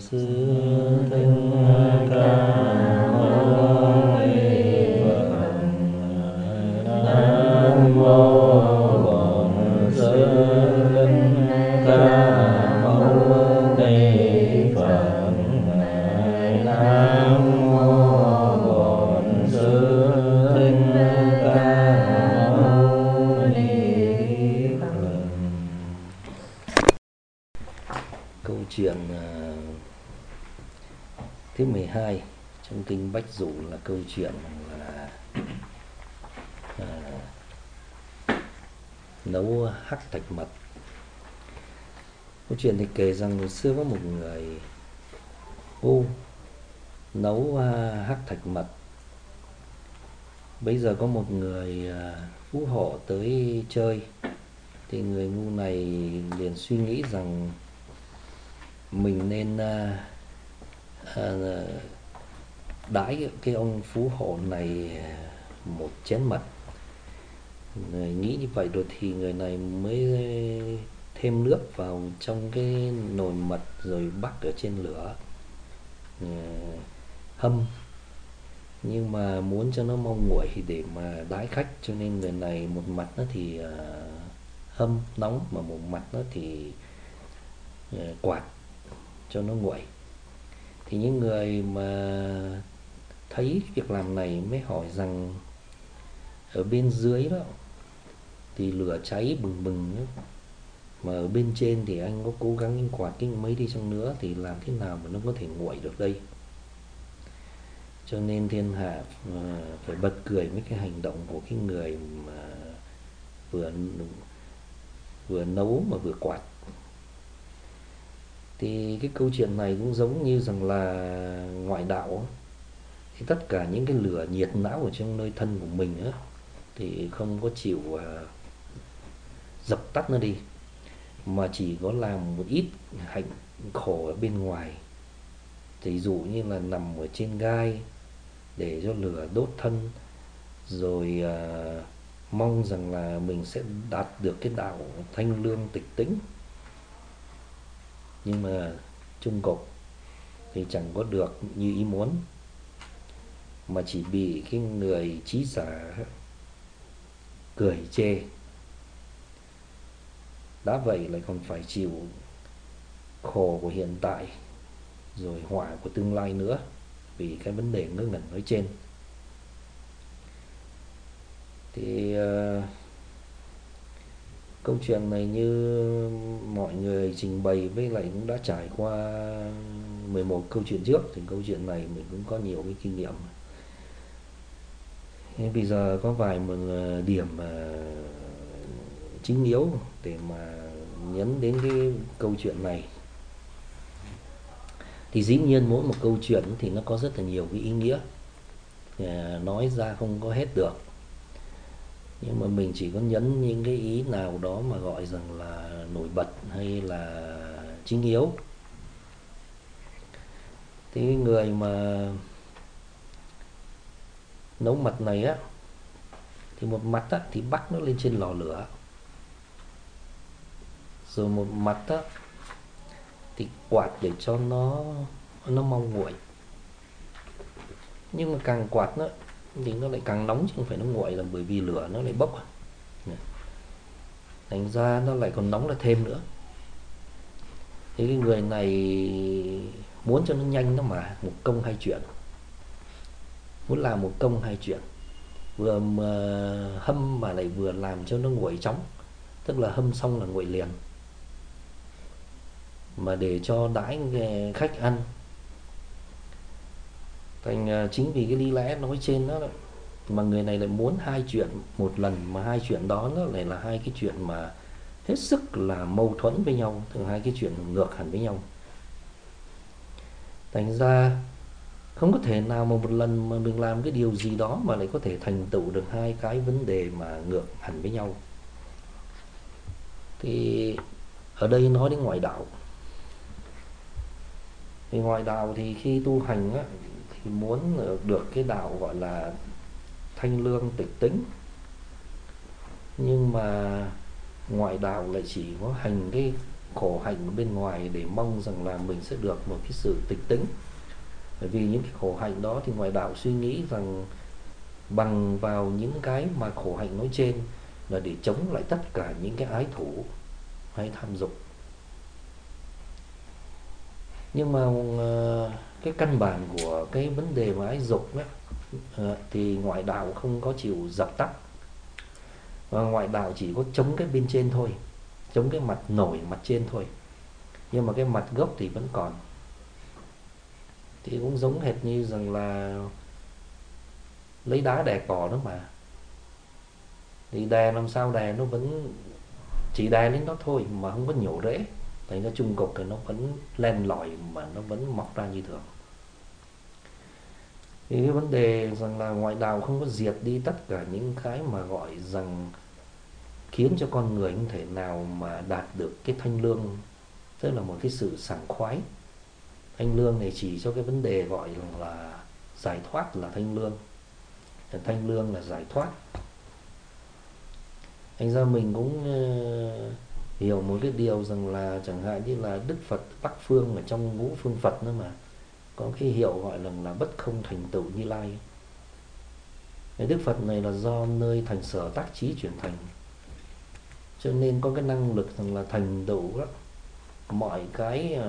sư thích ca mâu ni phật. Nam mô Bổn Sư Thích Ca Mâu Ni Phật. Nam mô Bổn Sư Thích Ca Mâu Ni Phật. Câu chuyện thứ 12 trong kinh Bách Dụ là câu chuyện là nấu hắc thạch mật. Câu chuyện thì kể rằng ngày xưa có một người ngu nấu hắc thạch mật. Bây giờ có một người phú hộ tới chơi, thì người ngu này liền suy nghĩ rằng mình nên đãi cái ông phú hộ này một chén mật. Người nghĩ như vậy rồi thì người này mới thêm nước vào trong cái nồi mật rồi bắc ở trên lửa hâm. Nhưng mà muốn cho nó mau nguội thì để mà đãi khách, cho nên người này một mặt nó thì hâm nóng, mà một mặt nó thì quạt cho nó nguội. Thì những người mà thấy việc làm này mới hỏi rằng ở bên dưới đó thì lửa cháy bừng bừng đó, mà ở bên trên thì anh có cố gắng anh quạt cái mấy đi chăng nữa thì làm thế nào mà nó có thể nguội được đây. Cho nên thiên hạ phải bật cười với cái hành động của cái người mà vừa nấu mà vừa quạt. Thì cái câu chuyện này cũng giống như rằng là ngoại đạo, thì tất cả những cái lửa nhiệt não ở trong nơi thân của mình á, thì không có chịu dập tắt nó đi, mà chỉ có làm một ít hạnh khổ ở bên ngoài. Thì dụ như là nằm ở trên gai để cho lửa đốt thân, rồi mong rằng là mình sẽ đạt được cái đạo thanh lương tịch tĩnh, nhưng mà chung cục thì chẳng có được như ý muốn, mà chỉ bị cái người trí giả cười chê. Đã vậy lại còn phải chịu khổ của hiện tại rồi họa của tương lai nữa, vì cái vấn đề ngớ ngẩn nói trên. Thì câu chuyện này như mọi người trình bày với lại cũng đã trải qua 11 câu chuyện trước, thì câu chuyện này mình cũng có nhiều cái kinh nghiệm. Thế bây giờ có vài một điểm chính yếu để mà nhấn đến cái câu chuyện này. Thì dĩ nhiên mỗi một câu chuyện thì nó có rất là nhiều cái ý nghĩa, nói ra không có hết được, nhưng mà mình chỉ có nhấn những cái ý nào đó mà gọi rằng là nổi bật hay là chính yếu. Thì cái người mà nấu mật này á, thì một mặt á thì bắc nó lên trên lò lửa, rồi một mặt á thì quạt để cho nó mau nguội. Nhưng mà càng quạt nữa thì nó lại càng nóng, chứ không phải nó nguội là bởi vì lửa nó lại bốc, thành ra nó lại còn nóng là thêm nữa. Thế cái người này muốn cho nó nhanh đó mà, một công hai chuyện, muốn làm một công hai chuyện, vừa mà hâm mà lại vừa làm cho nó nguội chóng, tức là hâm xong là nguội liền, mà để cho đãi khách ăn. Thành chính vì cái lý lẽ nói trên đó mà người này lại muốn hai chuyện một lần, mà hai chuyện đó nó lại là hai cái chuyện mà hết sức là mâu thuẫn với nhau, từ hai cái chuyện ngược hẳn với nhau. Thành ra không có thể nào mà một lần mà mình làm cái điều gì đó mà lại có thể thành tựu được hai cái vấn đề mà ngược hẳn với nhau. Thì ở đây nói đến ngoại đạo. Thì ngoại đạo thì khi tu hành á, thì muốn được cái đạo gọi là thanh lương tịch tĩnh, nhưng mà ngoại đạo lại chỉ có hành cái khổ hạnh ở bên ngoài để mong rằng là mình sẽ được một cái sự tịch tĩnh. Bởi vì những cái khổ hạnh đó thì ngoại đạo suy nghĩ rằng bằng vào những cái mà khổ hạnh nói trên là để chống lại tất cả những cái ái thủ hay tham dục. Nhưng mà cái căn bản của cái vấn đề mà ái dục đó, thì ngoại đạo không có chịu dập tắt, và ngoại đạo chỉ có chống cái bên trên thôi, chống cái mặt nổi mặt trên thôi, nhưng mà cái mặt gốc thì vẫn còn. Thì cũng giống hệt như rằng là lấy đá đè cỏ đó mà, thì đè làm sao đè nó vẫn chỉ đè đến đó thôi mà không có nhổ rễ, thành ra chung cục thì nó vẫn len lỏi mà nó vẫn mọc ra như thường. Thì cái vấn đề rằng là ngoại đạo không có diệt đi tất cả những cái mà gọi rằng khiến cho con người không thể nào mà đạt được cái thanh lương, tức là một cái sự sảng khoái. Thanh lương này chỉ cho cái vấn đề gọi là giải thoát là thanh lương. Thanh lương là giải thoát. Thành ra mình cũng hiểu một cái điều rằng là chẳng hạn như là Đức Phật Bắc Phương ở trong ngũ phương Phật nữa mà có cái hiệu gọi là bất không thành tựu Như Lai. Cái Đức Phật này là do nơi thành sở tác trí chuyển thành, cho nên có cái năng lực rằng là thành tựu đó mọi cái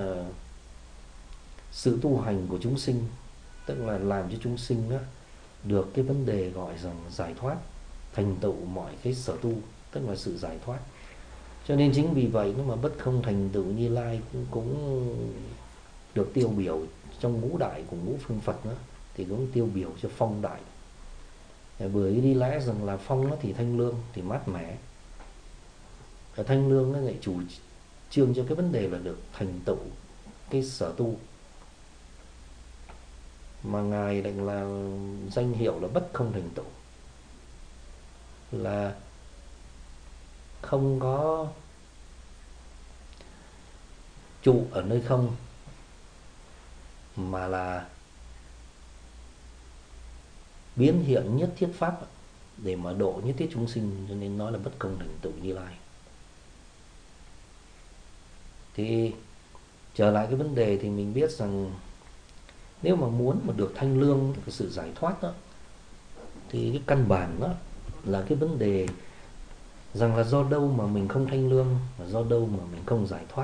sự tu hành của chúng sinh, tức là làm cho chúng sinh đó được cái vấn đề gọi rằng giải thoát, thành tựu mọi cái sở tu, tức là sự giải thoát. Cho nên chính vì vậy mà bất không thành tựu Như Lai cũng được tiêu biểu trong ngũ đại của ngũ phương Phật nữa, thì cũng tiêu biểu cho phong đại. Bởi đi lẽ rằng là phong nó thì thanh lương thì mát mẻ, và thanh lương nó lại chủ trương cho cái vấn đề là được thành tựu cái sở tu, mà ngài định là danh hiệu là bất không thành tựu, là không có trụ ở nơi không, mà là biến hiện nhất thiết pháp để mà độ nhất thiết chúng sinh, cho nên nói là bất không thành tựu Như Lai. Thì trở lại cái vấn đề thì mình biết rằng nếu mà muốn mà được thanh lương, cái sự giải thoát đó, thì cái căn bản đó là cái vấn đề rằng là do đâu mà mình không thanh lương, và do đâu mà mình không giải thoát.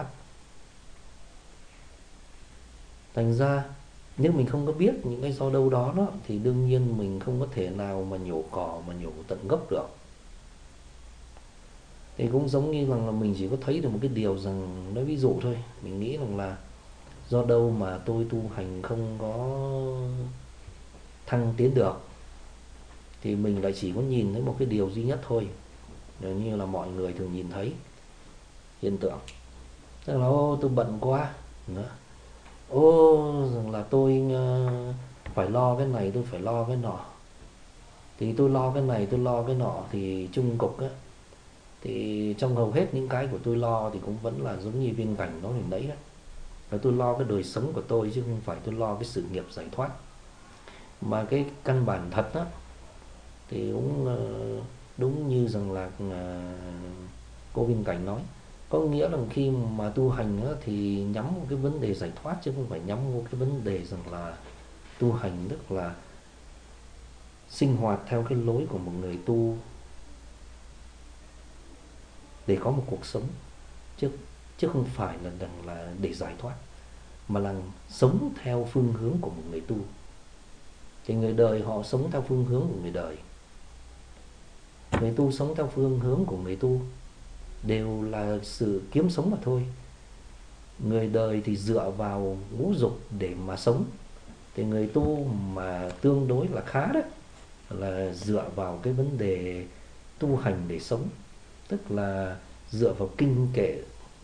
Thành ra nếu mình không có biết những cái do đâu đó, thì đương nhiên mình không có thể nào mà nhổ cỏ mà nhổ tận gốc được. Thì cũng giống như là mình chỉ có thấy được một cái điều rằng, nói ví dụ thôi, mình nghĩ rằng là do đâu mà tôi tu hành không có thăng tiến được, thì mình lại chỉ có nhìn thấy một cái điều duy nhất thôi, như là mọi người thường nhìn thấy hiện tượng, tức là ô tôi bận quá nữa, ô rằng là tôi phải lo cái này, tôi phải lo cái nọ, thì tôi lo cái này tôi lo cái nọ, thì chung cục á, thì trong hầu hết những cái của tôi lo thì cũng vẫn là giống như viên cảnh đó mình đấy đó, và tôi lo cái đời sống của tôi chứ không phải tôi lo cái sự nghiệp giải thoát. Mà cái căn bản thật đó thì cũng đúng như rằng là cô Viên Cảnh nói, có nghĩa là khi mà tu hành á, thì nhắm một cái vấn đề giải thoát, chứ không phải nhắm một cái vấn đề rằng là tu hành tức là sinh hoạt theo cái lối của một người tu để có một cuộc sống, chứ không phải là để giải thoát, mà là sống theo phương hướng của một người tu. Thì người đời họ sống theo phương hướng của người đời, người tu sống theo phương hướng của người tu, đều là sự kiếm sống mà thôi. Người đời thì dựa vào ngũ dục để mà sống, thì người tu mà tương đối là khá đó là dựa vào cái vấn đề tu hành để sống, tức là dựa vào kinh kệ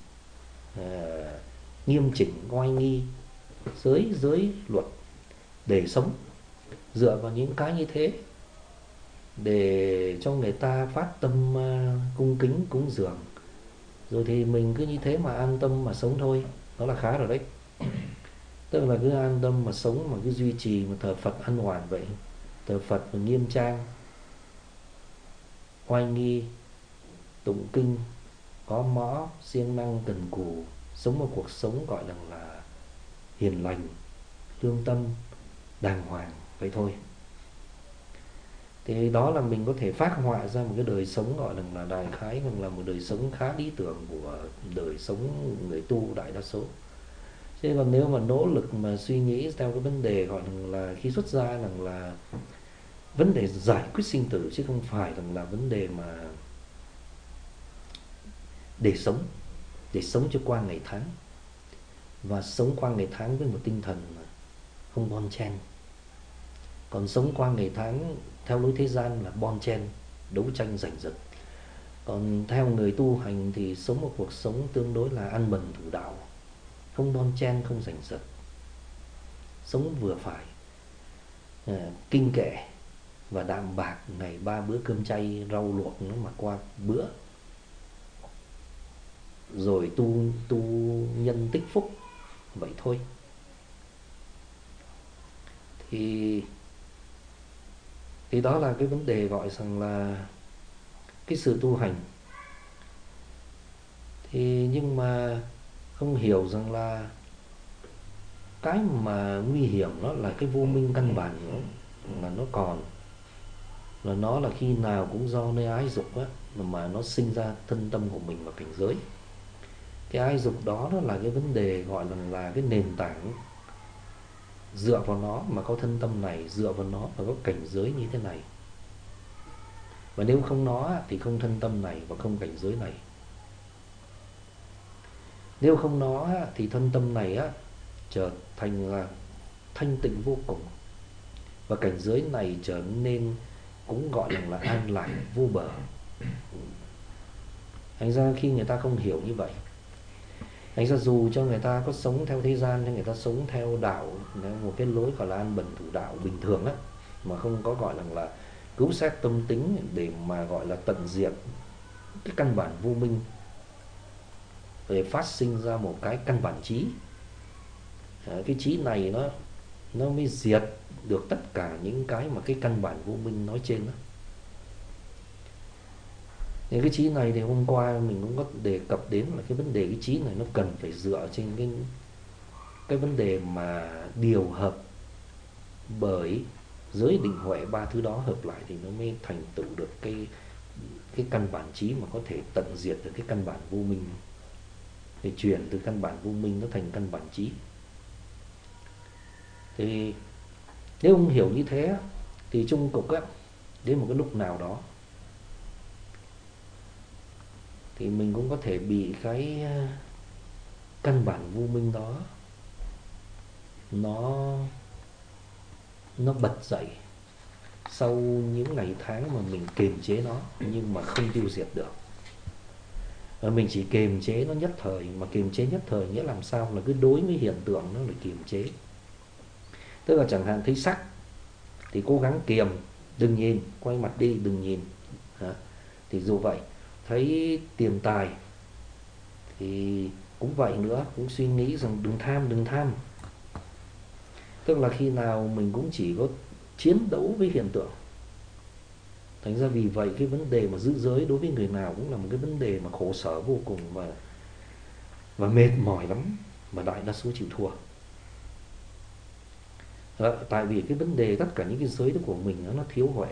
nghiêm chỉnh oai nghi, giới luật để sống, dựa vào những cái như thế để cho người ta phát tâm cung kính cúng dường, rồi thì mình cứ như thế mà an tâm mà sống thôi, đó là khá rồi đấy. Tức là cứ an tâm mà sống, mà cứ duy trì mà thờ Phật ăn hoàn vậy, thờ Phật mà nghiêm trang oai nghi, tụng kinh, có mõ, siêng năng, cần cù, sống một cuộc sống gọi là hiền lành, lương tâm, đàng hoàng vậy thôi. Thì đó là mình có thể phác họa ra một cái đời sống gọi là đại khái là một đời sống khá lý tưởng của đời sống người tu đại đa số. Thế còn nếu mà nỗ lực mà suy nghĩ theo cái vấn đề gọi là khi xuất gia là vấn đề giải quyết sinh tử, chứ không phải là vấn đề mà để sống cho qua ngày tháng, và sống qua ngày tháng với một tinh thần không bon chen. Còn sống qua ngày tháng theo lối thế gian là bon chen, đấu tranh giành giật. Còn theo người tu hành thì sống một cuộc sống tương đối là an bần thủ đạo, không bon chen, không giành giật, sống vừa phải, kinh kệ và đạm bạc, ngày 3 bữa cơm chay rau luộc nó mà qua bữa, rồi tu nhân tích phúc vậy thôi. Thì đó là cái vấn đề gọi rằng là cái sự tu hành. Thì nhưng mà không hiểu rằng là cái mà nguy hiểm nó là cái vô minh căn bản nữa, mà nó còn là nó là khi nào cũng do nơi ái dục á, mà nó sinh ra thân tâm của mình và cảnh giới. Cái ái dục đó nó là cái vấn đề gọi là cái nền tảng, dựa vào nó mà có thân tâm này, dựa vào nó mà có cảnh giới như thế này. Và nếu không nó thì không thân tâm này và không cảnh giới này. Nếu không nó thì thân tâm này trở thành là thanh tịnh vô cùng, và cảnh giới này trở nên cũng gọi là an lạc vô bờ. Thành ra khi người ta không hiểu như vậy, thành ra dù cho người ta có sống theo thế gian, hay người ta sống theo đạo, một cái lối gọi là an bần thủ đạo bình thường á, mà không có gọi là cứu xét tâm tính để mà gọi là tận diệt cái căn bản vô minh, để phát sinh ra một cái căn bản trí. Cái trí này nó mới diệt được tất cả những cái mà cái căn bản vô minh nói trên đó. Thì cái trí này thì hôm qua mình cũng có đề cập đến là cái vấn đề cái trí này nó cần phải dựa trên cái vấn đề mà điều hợp bởi giới định huệ, ba thứ đó hợp lại thì nó mới thành tựu được cái căn bản trí mà có thể tận diệt được cái căn bản vô minh, để chuyển từ căn bản vô minh nó thành căn bản trí. Thì nếu không hiểu như thế thì chung cục đến một cái lúc nào đó thì mình cũng có thể bị cái căn bản vô minh đó nó bật dậy sau những ngày tháng mà mình kiềm chế nó nhưng mà không tiêu diệt được. Và mình chỉ kiềm chế nó nhất thời, mà kiềm chế nhất thời nghĩa làm sao là cứ đối với hiện tượng nó để kiềm chế. Tức là chẳng hạn thấy sắc thì cố gắng kiềm, đừng nhìn, quay mặt đi, đừng nhìn. Thì dù vậy, thấy tiền tài thì cũng vậy nữa, cũng suy nghĩ rằng đừng tham. Tức là khi nào mình cũng chỉ có chiến đấu với hiện tượng. Thành ra vì vậy cái vấn đề mà giữ giới đối với người nào cũng là một cái vấn đề mà khổ sở vô cùng và mệt mỏi lắm, mà đại đa số chịu thua. Tại vì cái vấn đề tất cả những cái giới đó của mình nó thiếu huệ.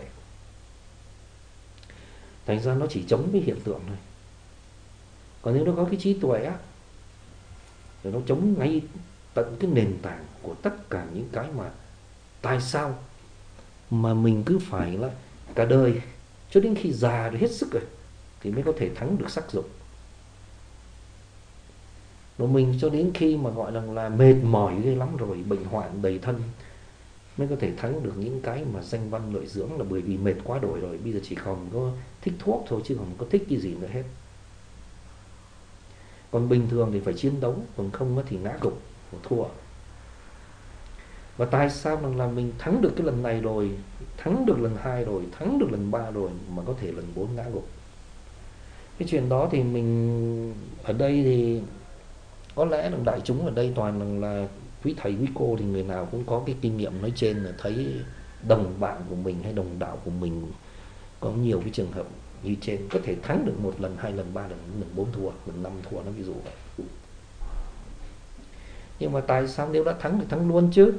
Thành ra nó chỉ chống với hiện tượng thôi. Còn nếu nó có cái trí tuệ thì nó chống ngay tận cái nền tảng của tất cả những cái mà tại sao mà mình cứ phải là cả đời cho đến khi già rồi hết sức rồi thì mới có thể thắng được sắc dục. Rồi mình cho đến khi mà gọi là mệt mỏi ghê lắm rồi, bệnh hoạn đầy thân mới có thể thắng được những cái mà danh văn lợi dưỡng, là bởi vì mệt quá đổi rồi, bây giờ chỉ còn có thích thuốc thôi chứ không có thích cái gì nữa hết. Còn bình thường thì phải chiến đấu, còn không thì ngã gục, thua. Và tại sao là mình thắng được cái lần này rồi, thắng được lần 2 rồi, thắng được lần 3 rồi mà có thể lần 4 ngã gục? Cái chuyện đó thì mình ở đây thì có lẽ là đại chúng ở đây toàn là quý thầy quý cô, thì người nào cũng có cái kinh nghiệm nói trên, là thấy đồng bạn của mình hay đồng đạo của mình có nhiều cái trường hợp như trên, có thể thắng được 1 lần, 2 lần, 3 lần, lần 4 thua, lần 5 thua, nó ví dụ vậy. Nhưng mà tại sao nếu đã thắng thì thắng luôn chứ?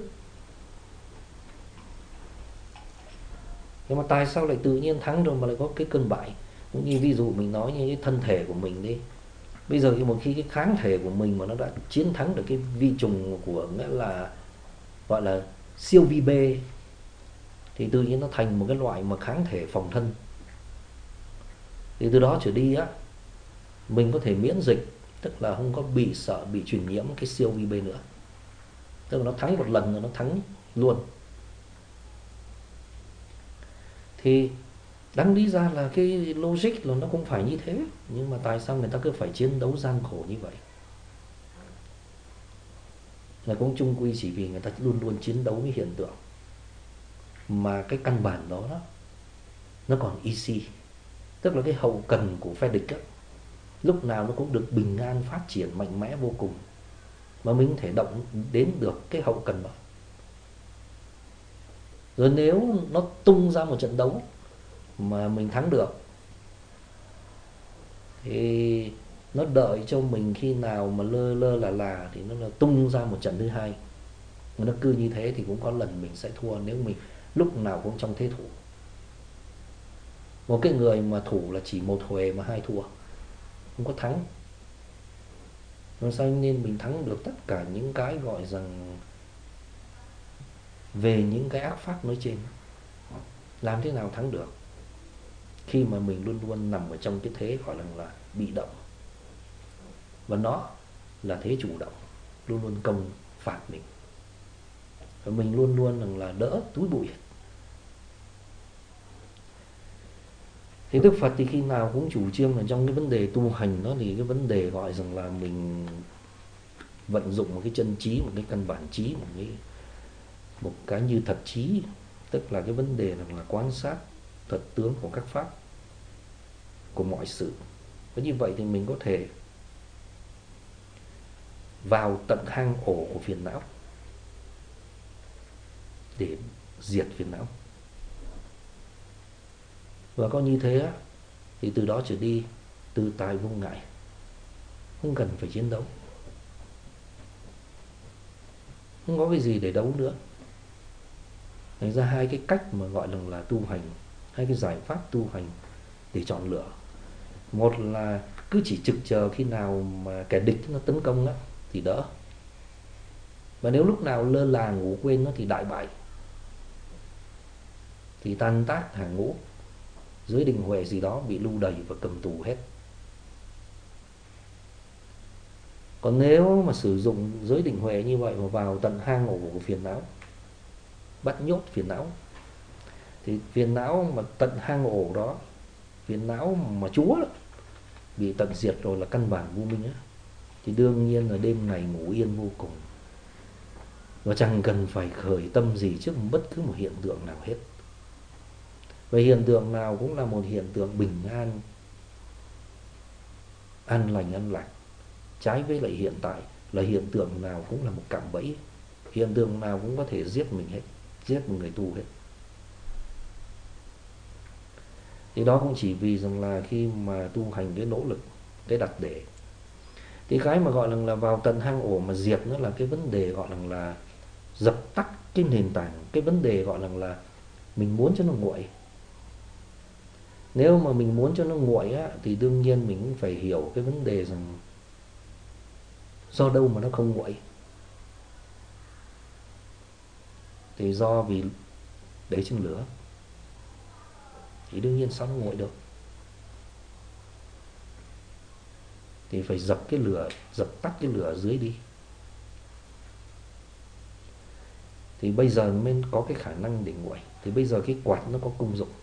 Nhưng mà tại sao lại tự nhiên thắng rồi mà lại có cái cơn bại? Cũng như ví dụ mình nói như cái thân thể của mình đi. Bây giờ một khi cái kháng thể của mình mà nó đã chiến thắng được cái vi trùng của nghĩa là gọi là siêu vi B, thì tự nhiên nó thành một cái loại mà kháng thể phòng thân. Thì từ đó trở đi á, mình có thể miễn dịch, tức là không có bị sợ bị truyền nhiễm cái siêu vi B nữa. Tức là nó thắng một lần rồi nó thắng luôn. Thì đáng lý ra là cái logic là nó cũng phải như thế, nhưng mà tại sao người ta cứ phải chiến đấu gian khổ như vậy? Là cũng chung quy chỉ vì người ta luôn luôn chiến đấu với hiện tượng, mà cái căn bản đó, nó còn easy, tức là cái hậu cần của phe địch á, lúc nào nó cũng được bình an phát triển mạnh mẽ vô cùng, mà mình có thể động đến được cái hậu cần đó. Rồi nếu nó tung ra một trận đấu mà mình thắng được, thì nó đợi cho mình khi nào mà lơ lơ là thì nó là tung ra một trận thứ hai. Mà nó cứ như thế thì cũng có lần mình sẽ thua nếu mình lúc nào cũng trong thế thủ. Một cái người mà thủ là chỉ một huề mà hai thua, không có thắng. Làm sao nên mình thắng được tất cả những cái gọi rằng về những cái ác pháp nói trên? Làm thế nào thắng được khi mà mình luôn luôn nằm ở trong cái thế gọi là bị động, và nó là thế chủ động, luôn luôn công phạt mình, và mình luôn luôn là đỡ túi bụi. Thì Đức Phật thì khi nào cũng chủ trương là trong cái vấn đề tu hành đó, thì cái vấn đề gọi rằng là mình vận dụng một cái chân trí, một cái căn bản trí, một cái như thật trí, tức là cái vấn đề là quan sát thật tướng của các pháp, của mọi sự. Và như vậy thì mình có thể vào tận hang ổ của phiền não để diệt phiền não. Và có như thế á, thì từ đó trở đi từ tài vô ngại, không cần phải chiến đấu, không có cái gì để đấu nữa. Thành ra hai cái cách mà gọi là tu hành, hai cái giải pháp tu hành để chọn lựa. Một là cứ chỉ trực chờ khi nào mà kẻ địch nó tấn công á thì đỡ, và nếu lúc nào lơ là ngủ quên nó thì đại bại, thì tan tác hàng ngũ, dưới đình huệ gì đó bị lưu đày và cầm tù hết. Còn nếu mà sử dụng giới định huệ như vậy mà vào tận hang ổ của phiền não, bắt nhốt phiền não, thì phiền não mà tận hang ổ đó, phiền não mà chúa đó, bị tận diệt rồi là căn bản vô minh á, thì đương nhiên là đêm ngày ngủ yên vô cùng, và chẳng cần phải khởi tâm gì trước bất cứ một hiện tượng nào hết. Và hiện tượng nào cũng là một hiện tượng bình an, an lành an lạc. Trái với lại hiện tại là hiện tượng nào cũng là một cạm bẫy, hiện tượng nào cũng có thể giết mình hết, giết một người tu hết. Thì đó cũng chỉ vì rằng là khi mà tu hành cái nỗ lực, cái đặt để, thì cái mà gọi là vào tận hang ổ mà diệt nó là cái vấn đề gọi là dập tắt cái nền tảng, cái vấn đề gọi là mình muốn cho nó nguội. Nếu mà mình muốn cho nó nguội á, thì đương nhiên mình cũng phải hiểu cái vấn đề rằng do đâu mà nó không nguội. Thì do vì để trên lửa, thì đương nhiên sao nó nguội được. Thì phải dập cái lửa, dập tắt cái lửa ở dưới đi, thì bây giờ mới có cái khả năng để nguội. Thì bây giờ cái quạt nó có công dụng,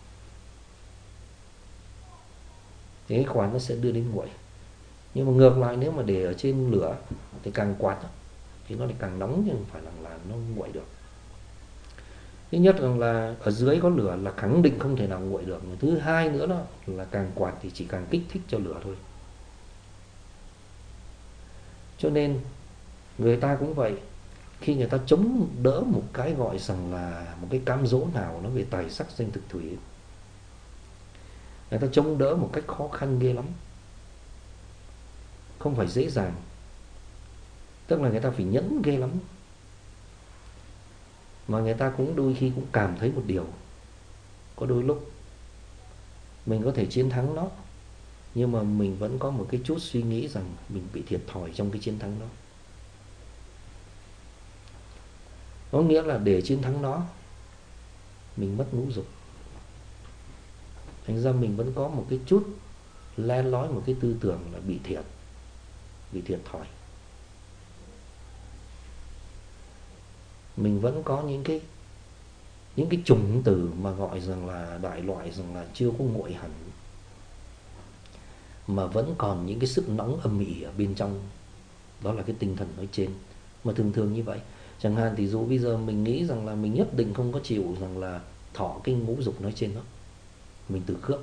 thì cái quạt nó sẽ đưa đến nguội. Nhưng mà ngược lại, nếu mà để ở trên lửa thì càng quạt thì nó lại càng nóng, nhưng không phải là nó nguội được. Thứ nhất là ở dưới có lửa là khẳng định không thể nào nguội được. Thứ hai nữa đó là càng quạt thì chỉ càng kích thích cho lửa thôi. Cho nên người ta cũng vậy, khi người ta chống đỡ một cái gọi rằng là một cái cám dỗ nào nó về tài sắc danh thực thủy, người ta chống đỡ một cách khó khăn ghê lắm, không phải dễ dàng. Tức là người ta phải nhẫn ghê lắm. Mà người ta cũng đôi khi cũng cảm thấy một điều, có đôi lúc mình có thể chiến thắng nó, nhưng mà mình vẫn có một cái chút suy nghĩ rằng mình bị thiệt thòi trong cái chiến thắng đó. Có nghĩa là để chiến thắng nó, mình mất ngũ dục. Thành ra mình vẫn có một cái chút le lói, một cái tư tưởng là bị thiệt thòi. Mình vẫn có những cái chủng từ mà gọi rằng là đại loại, rằng là chưa có nguội hẳn, mà vẫn còn những cái sức nóng âm ỉ ở bên trong. Đó là cái tinh thần nói trên. Mà thường thường như vậy. Chẳng hạn thì dù bây giờ mình nghĩ rằng là mình nhất định không có chịu rằng là thọ cái ngũ dục nói trên đó, mình từ khước.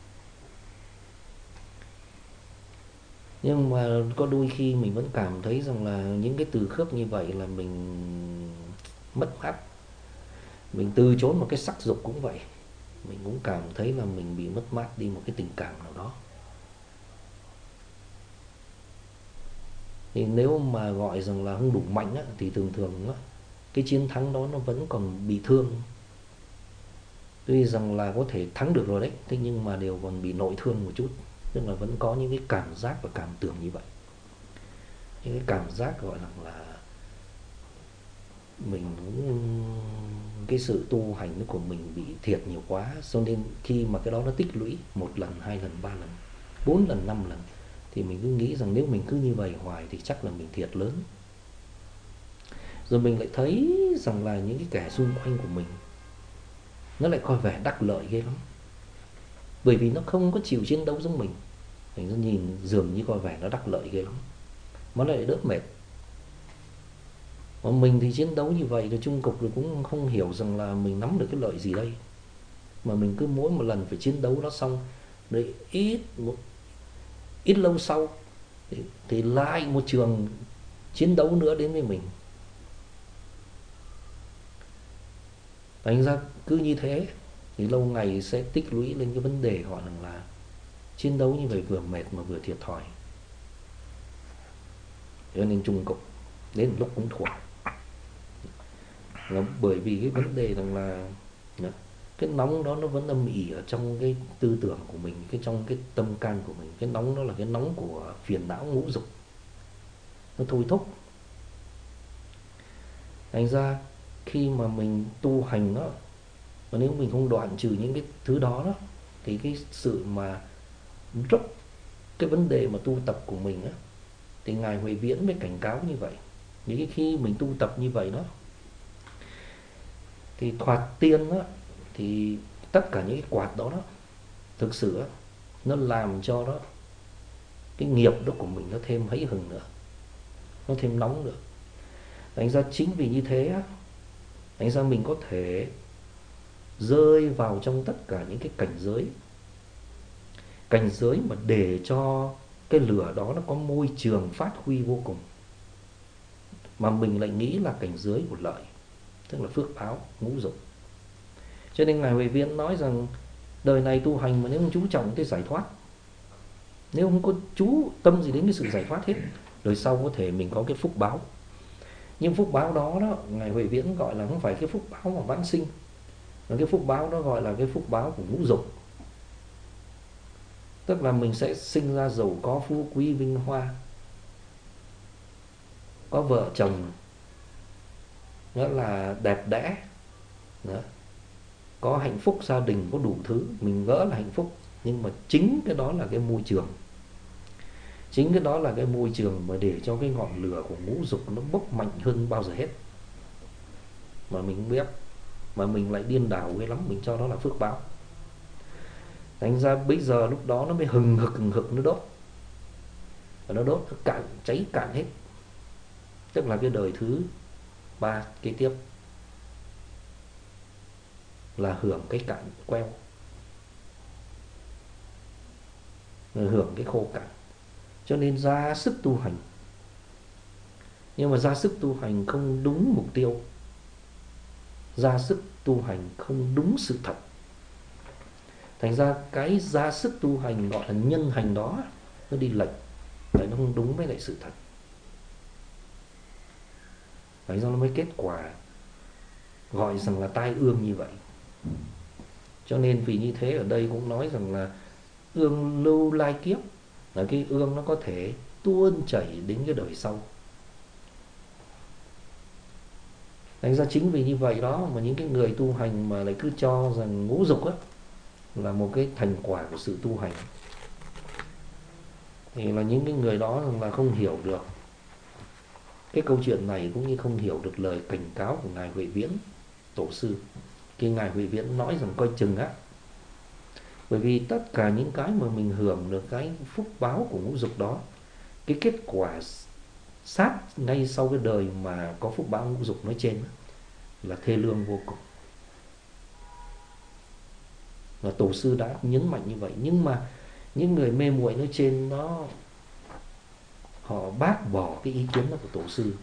Nhưng mà có đôi khi mình vẫn cảm thấy rằng là những cái từ khước như vậy là mình mất mát. Mình từ chối một cái sắc dục cũng vậy, mình cũng cảm thấy là mình bị mất mát đi một cái tình cảm nào đó. Thì nếu mà gọi rằng là không đủ mạnh á, thì thường thường á, cái chiến thắng đó nó vẫn còn bị thương. Tuy rằng là có thể thắng được rồi đấy, thế nhưng mà đều còn bị nội thương một chút. Tức là vẫn có những cái cảm giác và cảm tưởng như vậy. Những cái cảm giác gọi là mình cũng, cái sự tu hành của mình bị thiệt nhiều quá, cho nên khi mà cái đó nó tích lũy 1 lần, 2 lần, 3 lần, 4 lần, 5 lần, thì mình cứ nghĩ rằng nếu mình cứ như vậy hoài thì chắc là mình thiệt lớn. Rồi mình lại thấy rằng là những cái kẻ xung quanh của mình nó lại coi vẻ đắc lợi ghê lắm, bởi vì nó không có chịu chiến đấu giống mình. Mình nhìn dường như coi vẻ nó đắc lợi ghê lắm, mà lại đỡ mệt. Mà mình thì chiến đấu như vậy rồi chung cục rồi cũng không hiểu rằng là mình nắm được cái lợi gì đây. Mà mình cứ mỗi một lần phải chiến đấu nó xong, rồi ít lâu sau thì lại một trường chiến đấu nữa đến với mình. Thành ra cứ như thế thì lâu ngày sẽ tích lũy lên cái vấn đề gọi là chiến đấu như vậy vừa mệt mà vừa thiệt thòi. Cho nên chung cục đến lúc cũng thuộc, là bởi vì cái vấn đề rằng là cái nóng đó nó vẫn âm ỉ ở trong cái tư tưởng của mình, trong cái tâm can của mình. Cái nóng đó là cái nóng của phiền não ngũ dục, nó thôi thúc. Thành ra khi mà mình tu hành đó, và nếu mình không đoạn trừ những cái thứ đó đó, thì cái sự mà rốt cái vấn đề mà tu tập của mình á, thì Ngài Huệ Viễn mới cảnh cáo như vậy. Những cái khi mình tu tập như vậy đó, thì thoạt tiên á, thì tất cả những cái quạt đó đó, thực sự á, nó làm cho đó cái nghiệp đó của mình nó thêm hẫy hừng nữa, nó thêm nóng nữa. Thành ra chính vì như thế á, thành ra mình có thể rơi vào trong tất cả những cái cảnh giới mà để cho cái lửa đó nó có môi trường phát huy vô cùng, mà mình lại nghĩ là cảnh giới của lợi, tức là phước báo ngũ dục. Cho nên Ngài Huệ Viễn nói rằng đời này tu hành mà nếu không chú trọng tới giải thoát, nếu không có chú tâm gì đến cái sự giải thoát hết, đời sau có thể mình có cái phúc báo. Nhưng phúc báo đó đó, Ngài Huệ Viễn gọi là không phải cái phúc báo mà vãng sinh, mà cái phúc báo đó gọi là cái phúc báo của ngũ dục. Tức là mình sẽ sinh ra giàu có phú quý vinh hoa, có vợ chồng rất là đẹp đẽ đó, có hạnh phúc gia đình, có đủ thứ mình gỡ là hạnh phúc. Nhưng mà chính cái đó là cái môi trường, chính cái đó là cái môi trường mà để cho cái ngọn lửa của ngũ dục nó bốc mạnh hơn bao giờ hết, mà mình không biết, mà mình lại điên đảo ghê lắm, mình cho đó là phước báo. Thành ra bây giờ lúc đó nó mới hừng hực nó đốt, và nó đốt nó cạn, cháy cạn hết. Tức là cái đời thứ 3 kế tiếp là hưởng cái cạn queo, hưởng cái khô cạn. Cho nên ra sức tu hành, nhưng mà ra sức tu hành không đúng mục tiêu, ra sức tu hành không đúng sự thật. Thành ra cái ra sức tu hành gọi là nhân hành đó nó đi lệch, tại nó không đúng với lại sự thật. Thành ra nó mới kết quả gọi rằng là tai ương như vậy. Cho nên vì như thế ở đây cũng nói rằng là ương lưu lai kiếp, là cái ương nó có thể tuôn chảy đến cái đời sau. Thành ra chính vì như vậy đó mà những cái người tu hành mà lại cứ cho rằng ngũ dục á là một cái thành quả của sự tu hành, thì là những cái người đó rằng là không hiểu được cái câu chuyện này, cũng như không hiểu được lời cảnh cáo của ngài Huệ Viễn tổ sư. Khi ngài Huệ Viễn nói rằng coi chừng á, bởi vì tất cả những cái mà mình hưởng được cái phúc báo của ngũ dục đó, cái kết quả sát ngay sau cái đời mà có phúc báo ngũ dục nói trên là thê lương vô cùng. Và tổ sư đã nhấn mạnh như vậy. Nhưng mà những người mê muội nói trên nó, họ bác bỏ cái ý kiến đó của tổ sư.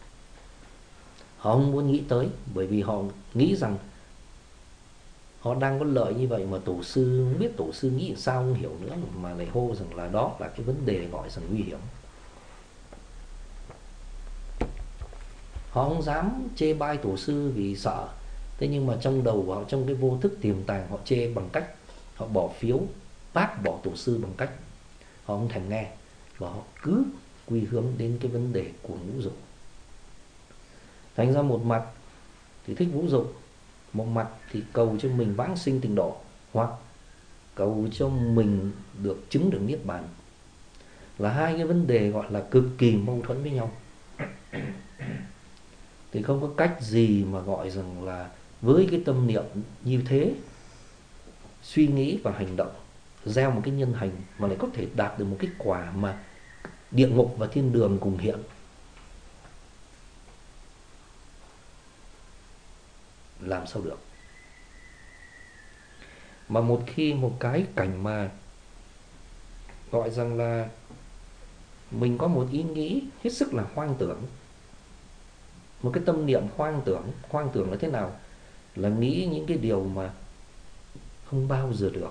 Họ không muốn nghĩ tới, bởi vì họ nghĩ rằng họ đang có lợi như vậy mà tổ sư không biết tổ sư nghĩ sao không hiểu nữa, mà lại hô rằng là đó là cái vấn đề gọi rằng nguy hiểm. Họ không dám chê bai tổ sư vì sợ. Thế nhưng mà trong đầu của họ, trong cái vô thức tiềm tàng, họ chê bằng cách họ bỏ phiếu bác bỏ tổ sư, bằng cách họ không thèm nghe, và họ cứ quy hướng đến cái vấn đề của ngũ dục. Thành ra một mặt thì thích ngũ dục, một mặt thì cầu cho mình vãng sinh tịnh độ, hoặc cầu cho mình được chứng được niết bàn, là hai cái vấn đề gọi là cực kỳ mâu thuẫn với nhau. Thì không có cách gì mà gọi rằng là với cái tâm niệm như thế, suy nghĩ và hành động, gieo một cái nhân hành mà lại có thể đạt được một kết quả mà địa ngục và thiên đường cùng hiện. Làm sao được. Mà một khi một cái cảnh mà gọi rằng là mình có một ý nghĩ hết sức là hoang tưởng, một cái tâm niệm hoang tưởng là thế nào? Là nghĩ những cái điều mà không bao giờ được,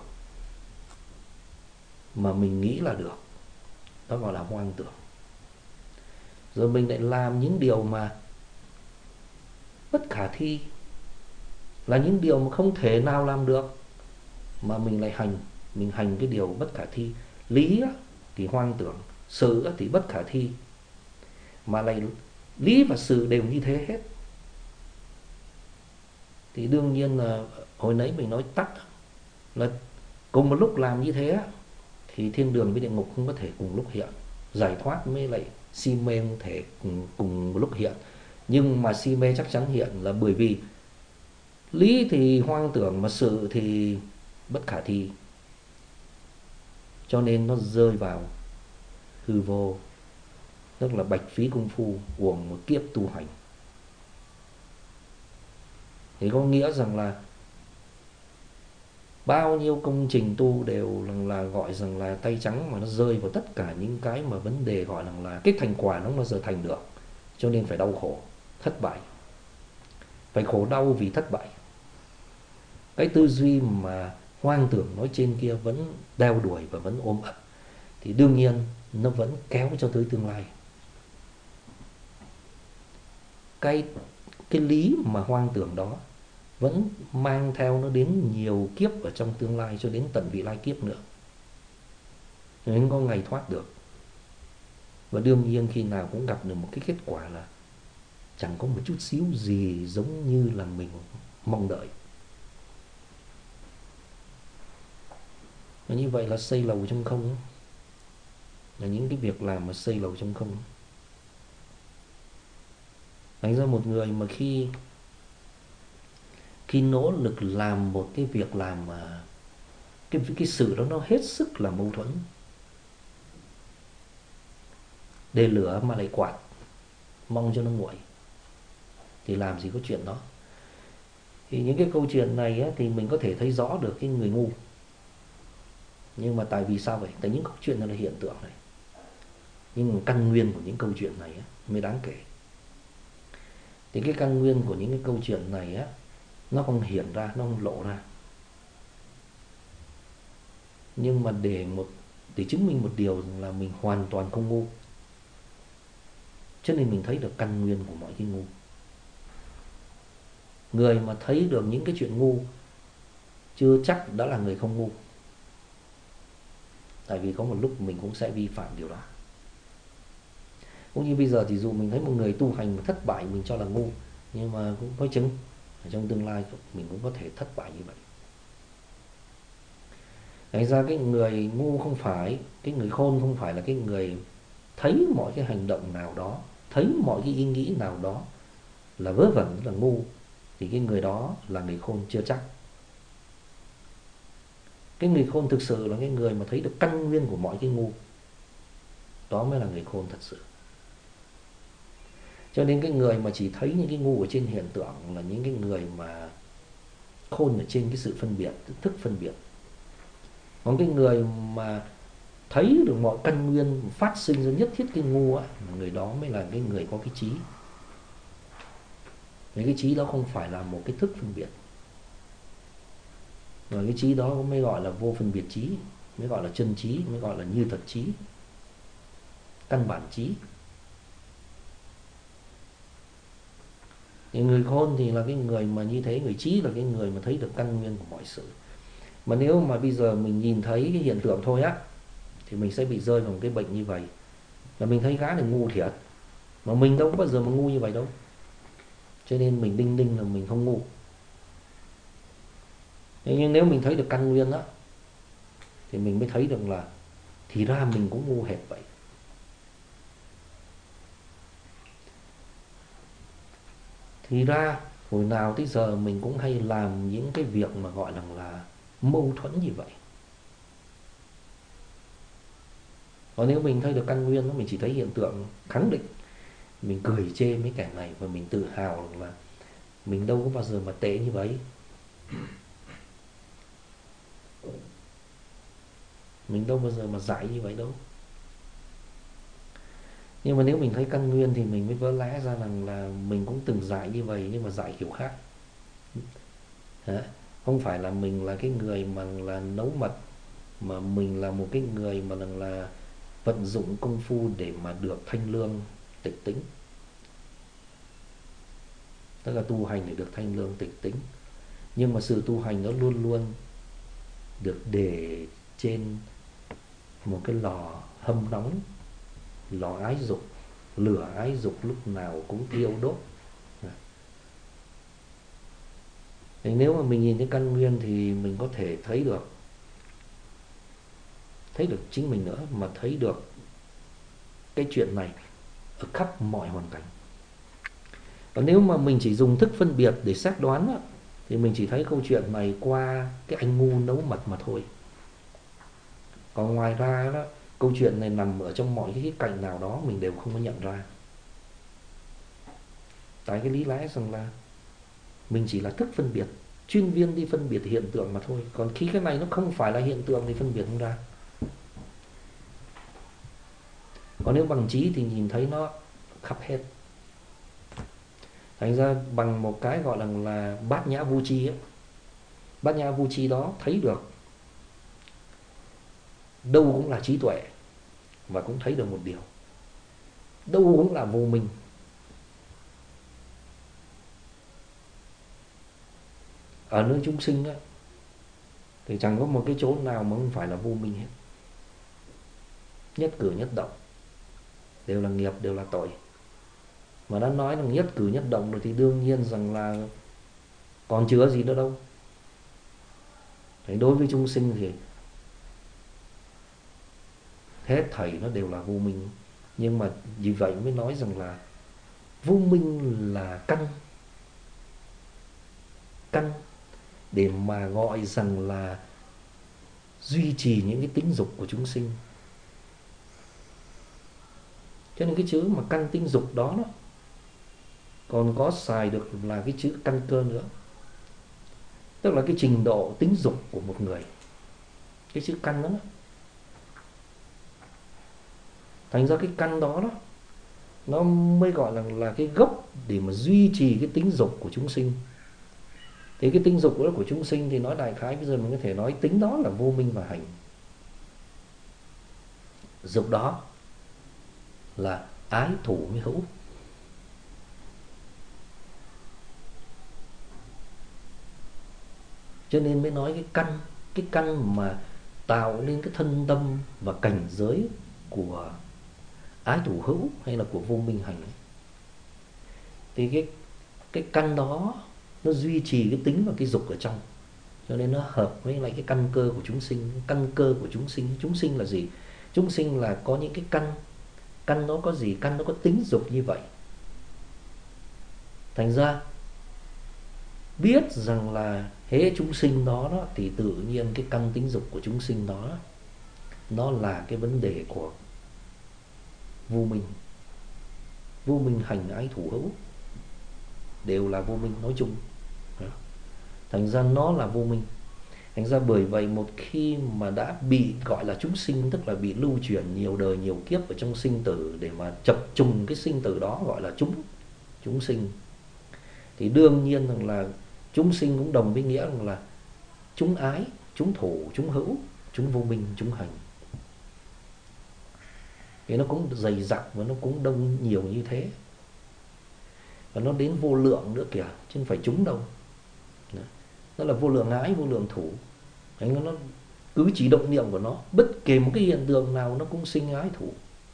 mà mình nghĩ là được, đó gọi là hoang tưởng. Rồi mình lại làm những điều mà bất khả thi, là những điều mà không thể nào làm được, mà mình lại mình hành cái điều bất khả thi. Lý thì hoang tưởng, sự thì bất khả thi, mà lại lý và sự đều như thế hết. Thì đương nhiên là hồi nãy mình nói tắt là cùng một lúc làm như thế thì thiên đường với địa ngục không có thể cùng lúc hiện, giải thoát mới lại si mê không thể cùng một lúc hiện. Nhưng mà si mê chắc chắn hiện, là bởi vì lý thì hoang tưởng mà sự thì bất khả thi, cho nên nó rơi vào hư vô, tức là bạch phí công phu, uổng một kiếp tu hành. Thì có nghĩa rằng là bao nhiêu công trình tu đều là gọi rằng là tay trắng, mà nó rơi vào tất cả những cái mà vấn đề gọi là cái thành quả nó không bao giờ thành được, cho nên phải đau khổ, thất bại, phải khổ đau vì thất bại. Cái tư duy mà hoang tưởng nói trên kia vẫn đeo đuổi và vẫn ôm ấp, thì đương nhiên nó vẫn kéo cho tới tương lai. Cái lý mà hoang tưởng đó vẫn mang theo nó đến nhiều kiếp ở trong tương lai, cho đến tận vị lai kiếp nữa, nên có ngày thoát được. Và đương nhiên khi nào cũng gặp được một cái kết quả là chẳng có một chút xíu gì giống như là mình mong đợi. Và như vậy là xây lầu trong không, là những cái việc làm mà xây lầu trong không. Thành ra một người mà khi nỗ lực làm một cái việc làm mà cái sự đó nó hết sức là mâu thuẫn, đề lửa mà lại quạt, mong cho nó nguội, thì làm gì có chuyện đó. Thì những cái câu chuyện này á, thì mình có thể thấy rõ được cái người ngu. Nhưng mà tại vì sao vậy? Tại những câu chuyện này là hiện tượng này, nhưng mà căn nguyên của những câu chuyện này á, mới đáng kể. Thì cái căn nguyên của những cái câu chuyện này á, nó không hiện ra, nó không lộ ra. Nhưng mà để chứng minh một điều là mình hoàn toàn không ngu, cho nên mình thấy được căn nguyên của mọi cái ngu. Người mà thấy được những cái chuyện ngu chưa chắc đã là người không ngu, tại vì có một lúc mình cũng sẽ vi phạm điều đó. Cũng như bây giờ thì dù mình thấy một người tu hành mà thất bại mình cho là ngu, nhưng mà cũng có chừng ở trong tương lai mình cũng có thể thất bại như vậy. Thành ra cái người ngu không phải, cái người khôn không phải là cái người thấy mọi cái hành động nào đó, thấy mọi cái ý nghĩ nào đó là vớ vẩn, là ngu, thì cái người đó là người khôn chưa chắc. Cái người khôn thực sự là cái người mà thấy được căn nguyên của mọi cái ngu, đó mới là người khôn thật sự. Cho nên cái người mà chỉ thấy những cái ngu ở trên hiện tượng là những cái người mà khôn ở trên cái sự phân biệt, thức phân biệt. Còn cái người mà thấy được mọi căn nguyên phát sinh ra nhất thiết cái ngu á, người đó mới là cái người có cái trí. Cái trí đó không phải là một cái thức phân biệt, rồi cái trí đó mới gọi là vô phân biệt trí, mới gọi là chân trí, mới gọi là như thật trí, căn bản trí. Thì người khôn thì là cái người mà như thế, người trí là cái người mà thấy được căn nguyên của mọi sự. Mà nếu mà bây giờ mình nhìn thấy cái hiện tượng thôi á, thì mình sẽ bị rơi vào một cái bệnh như vậy, là mình thấy gã này ngu thiệt, mà mình đâu có bao giờ mà ngu như vậy đâu. Cho nên mình đinh ninh là mình không ngu. Nhưng nếu mình thấy được căn nguyên á, thì mình mới thấy được là thì ra mình cũng ngu hệt vậy. Thì ra hồi nào tới giờ mình cũng hay làm những cái việc mà gọi là mâu thuẫn như vậy. Còn nếu mình thấy được căn nguyên, mình chỉ thấy hiện tượng khẳng định, mình cười chê mấy kẻ này và mình tự hào là mình đâu có bao giờ mà tệ như vậy. Mình đâu bao giờ mà dại như vậy đâu. Nhưng mà nếu mình thấy căn nguyên thì mình mới vỡ lẽ ra rằng là mình cũng từng dại như vậy, nhưng mà dại kiểu khác. Không phải là mình là cái người mà là nấu mật, mà mình là một cái người mà là vận dụng công phu để mà được thanh lương tịch tĩnh. Tức là tu hành để được thanh lương tịch tĩnh. Nhưng mà sự tu hành nó luôn luôn được để trên một cái lò hâm nóng, lò ái dục, lửa ái dục lúc nào cũng thiêu đốt. Thì nếu mà mình nhìn thấy căn nguyên thì mình có thể thấy được chính mình nữa, mà thấy được cái chuyện này ở khắp mọi hoàn cảnh. Còn nếu mà mình chỉ dùng thức phân biệt để xét đoán á, thì mình chỉ thấy câu chuyện này qua cái anh ngu nấu mật mà thôi. Còn ngoài ra đó, câu chuyện này nằm ở trong mọi cái khía cạnh nào đó mình đều không có nhận ra. Tại cái lý lẽ rằng là mình chỉ là thức phân biệt, chuyên viên đi phân biệt hiện tượng mà thôi. Còn khi cái này nó không phải là hiện tượng thì phân biệt không ra. Còn nếu bằng trí thì nhìn thấy nó khắp hết. Thành ra bằng một cái gọi là bát nhã vô tri ấy, bát nhã vô tri đó thấy được đâu cũng là trí tuệ, và cũng thấy được một điều, đâu cũng là vô minh. Ở nơi chúng sinh á, thì chẳng có một cái chỗ nào mà không phải là vô minh hết. Nhất cử nhất động đều là nghiệp, đều là tội. Mà đã nói là nhất cử nhất động rồi thì đương nhiên rằng là còn chứa gì nữa đâu. Thế đối với chúng sinh thì hết thảy nó đều là vô minh. Nhưng mà vì vậy mới nói rằng là vô minh là căn để mà gọi rằng là duy trì những cái tính dục của chúng sinh. Cho nên cái chữ mà căn tính dục đó còn có xài được là cái chữ căn cơ nữa, tức là cái trình độ tính dục của một người. Cái chữ căn đó, thành ra cái căn đó nó mới gọi là cái gốc để mà duy trì cái tính dục của chúng sinh. Thế cái tính dục đó của chúng sinh thì nói đại khái bây giờ mình có thể nói tính đó là vô minh và hành. Dục đó là ái thủ với hữu. Cho nên mới nói cái căn mà tạo nên cái thân tâm và cảnh giới của ái thủ hữu hay là của vô minh hành ấy, thì cái căn đó nó duy trì cái tính và cái dục ở trong, cho nên nó hợp với lại cái căn cơ của chúng sinh. Căn cơ của chúng sinh là gì? Chúng sinh là có những cái căn nó có gì? Căn nó có tính dục như vậy. Thành ra biết rằng là hễ chúng sinh đó, thì tự nhiên cái căn tính dục của chúng sinh đó nó là cái vấn đề của vô minh. Vô minh hành ái thủ hữu đều là vô minh nói chung. Thành ra nó là vô minh. Thành ra bởi vậy một khi mà đã bị gọi là chúng sinh, tức là bị lưu chuyển nhiều đời nhiều kiếp ở trong sinh tử để mà chập trùng cái sinh tử đó, gọi là chúng sinh, thì đương nhiên rằng là chúng sinh cũng đồng với nghĩa rằng là chúng ái, chúng thủ, chúng hữu, chúng vô minh, chúng hành. Thì nó cũng dày dặn và nó cũng đông nhiều như thế. Và nó đến vô lượng nữa kìa, chứ không phải chúng đâu. Nó là vô lượng ái, vô lượng thủ. Nó cứ chỉ động niệm của nó, bất kể một cái hiện tượng nào nó cũng sinh ái thủ.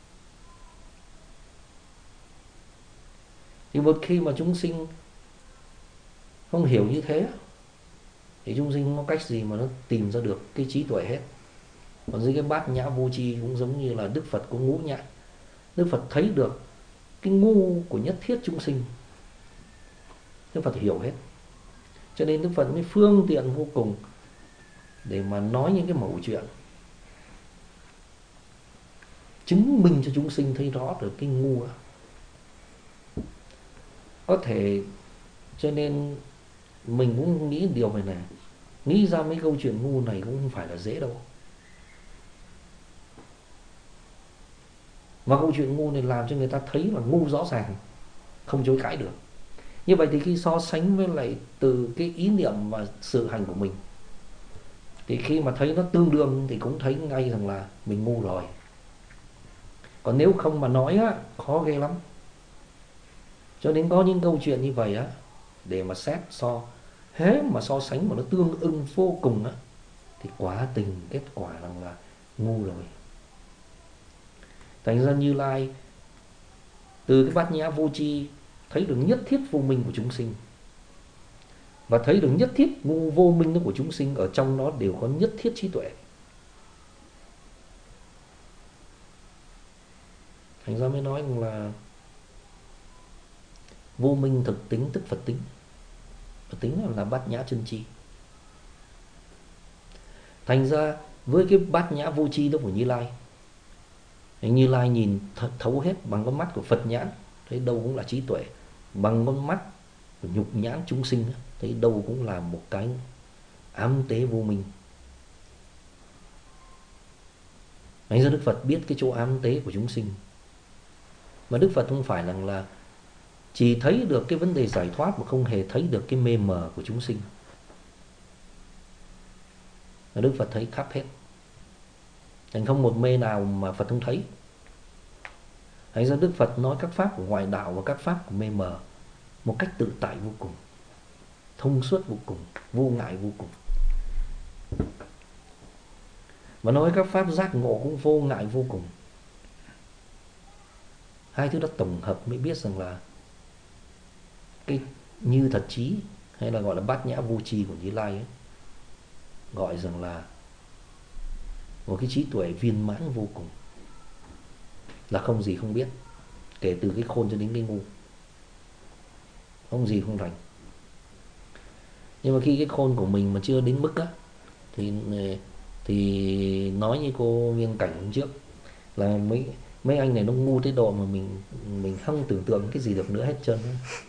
Thì một khi mà chúng sinh không hiểu như thế thì chúng sinh không có cách gì mà nó tìm ra được cái trí tuệ hết. Còn dưới cái bát nhã vô tri cũng giống như là Đức Phật có ngũ nhãn. Đức Phật thấy được cái ngu của nhất thiết chúng sinh, Đức Phật hiểu hết. Cho nên Đức Phật mới phương tiện vô cùng để mà nói những cái mẩu chuyện, chứng minh cho chúng sinh thấy rõ được cái ngu đó. Có thể cho nên mình cũng nghĩ điều này này, nghĩ ra mấy câu chuyện ngu này cũng không phải là dễ đâu. Và câu chuyện ngu này làm cho người ta thấy là ngu rõ ràng, không chối cãi được. Như vậy thì khi so sánh với lại từ cái ý niệm và sự hành của mình, thì khi mà thấy nó tương đương thì cũng thấy ngay rằng là mình ngu rồi. Còn nếu không mà nói á, khó ghê lắm. Cho nên có những câu chuyện như vậy á, để mà xét hễ mà so sánh mà nó tương ưng vô cùng á, thì quả tình kết quả rằng là ngu rồi. Thành ra Như Lai từ cái bát nhã vô tri thấy được nhất thiết vô minh của chúng sinh, và thấy được nhất thiết ngu vô minh của chúng sinh, ở trong đó đều có nhất thiết trí tuệ. Thành ra mới nói rằng là vô minh thực tính tức Phật tính, Phật tính là bát nhã chân chi. Thành ra với cái bát nhã vô tri đó của Như Lai, Như Lai nhìn thấu hết bằng con mắt của Phật nhãn, thấy đâu cũng là trí tuệ. Bằng con mắt của nhục nhãn chúng sinh, thấy đâu cũng là một cái ám tế vô minh. Thành ra Đức Phật biết cái chỗ ám tế của chúng sinh. Mà Đức Phật không phải là chỉ thấy được cái vấn đề giải thoát mà không hề thấy được cái mê mờ của chúng sinh. Và Đức Phật thấy khắp hết. Thành không một mê nào mà Phật không thấy. Thành ra Đức Phật nói các pháp của ngoại đạo và các pháp của mê mờ một cách tự tại vô cùng, thông suốt vô cùng, vô ngại vô cùng. Và nói các pháp giác ngộ cũng vô ngại vô cùng. Hai thứ đó tổng hợp mới biết rằng là cái như thật trí, hay là gọi là bát nhã vô tri của Như Lai ấy, gọi rằng là một cái trí tuệ viên mãn vô cùng, là không gì không biết, kể từ cái khôn cho đến cái ngu, không gì không rành. Nhưng mà khi cái khôn của mình mà chưa đến mức á, thì nói như cô Viên Cảnh hôm trước là mấy anh này nó ngu tới độ mà mình không tưởng tượng cái gì được nữa hết trơn.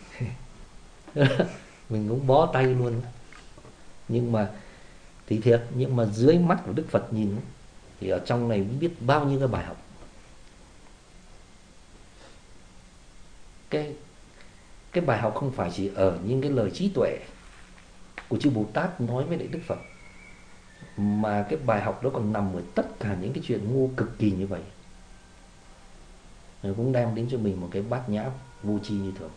Mình cũng bó tay luôn. Nhưng mà thì thiệt, nhưng mà dưới mắt của Đức Phật nhìn thì ở trong này biết bao nhiêu cái bài học. Cái bài học không phải chỉ ở những cái lời trí tuệ của chư Bồ Tát nói với lại Đức Phật, mà cái bài học đó còn nằm ở tất cả những cái chuyện ngu cực kỳ như vậy. cũng đem đến cho mình một cái bát nhã vô tri như thường.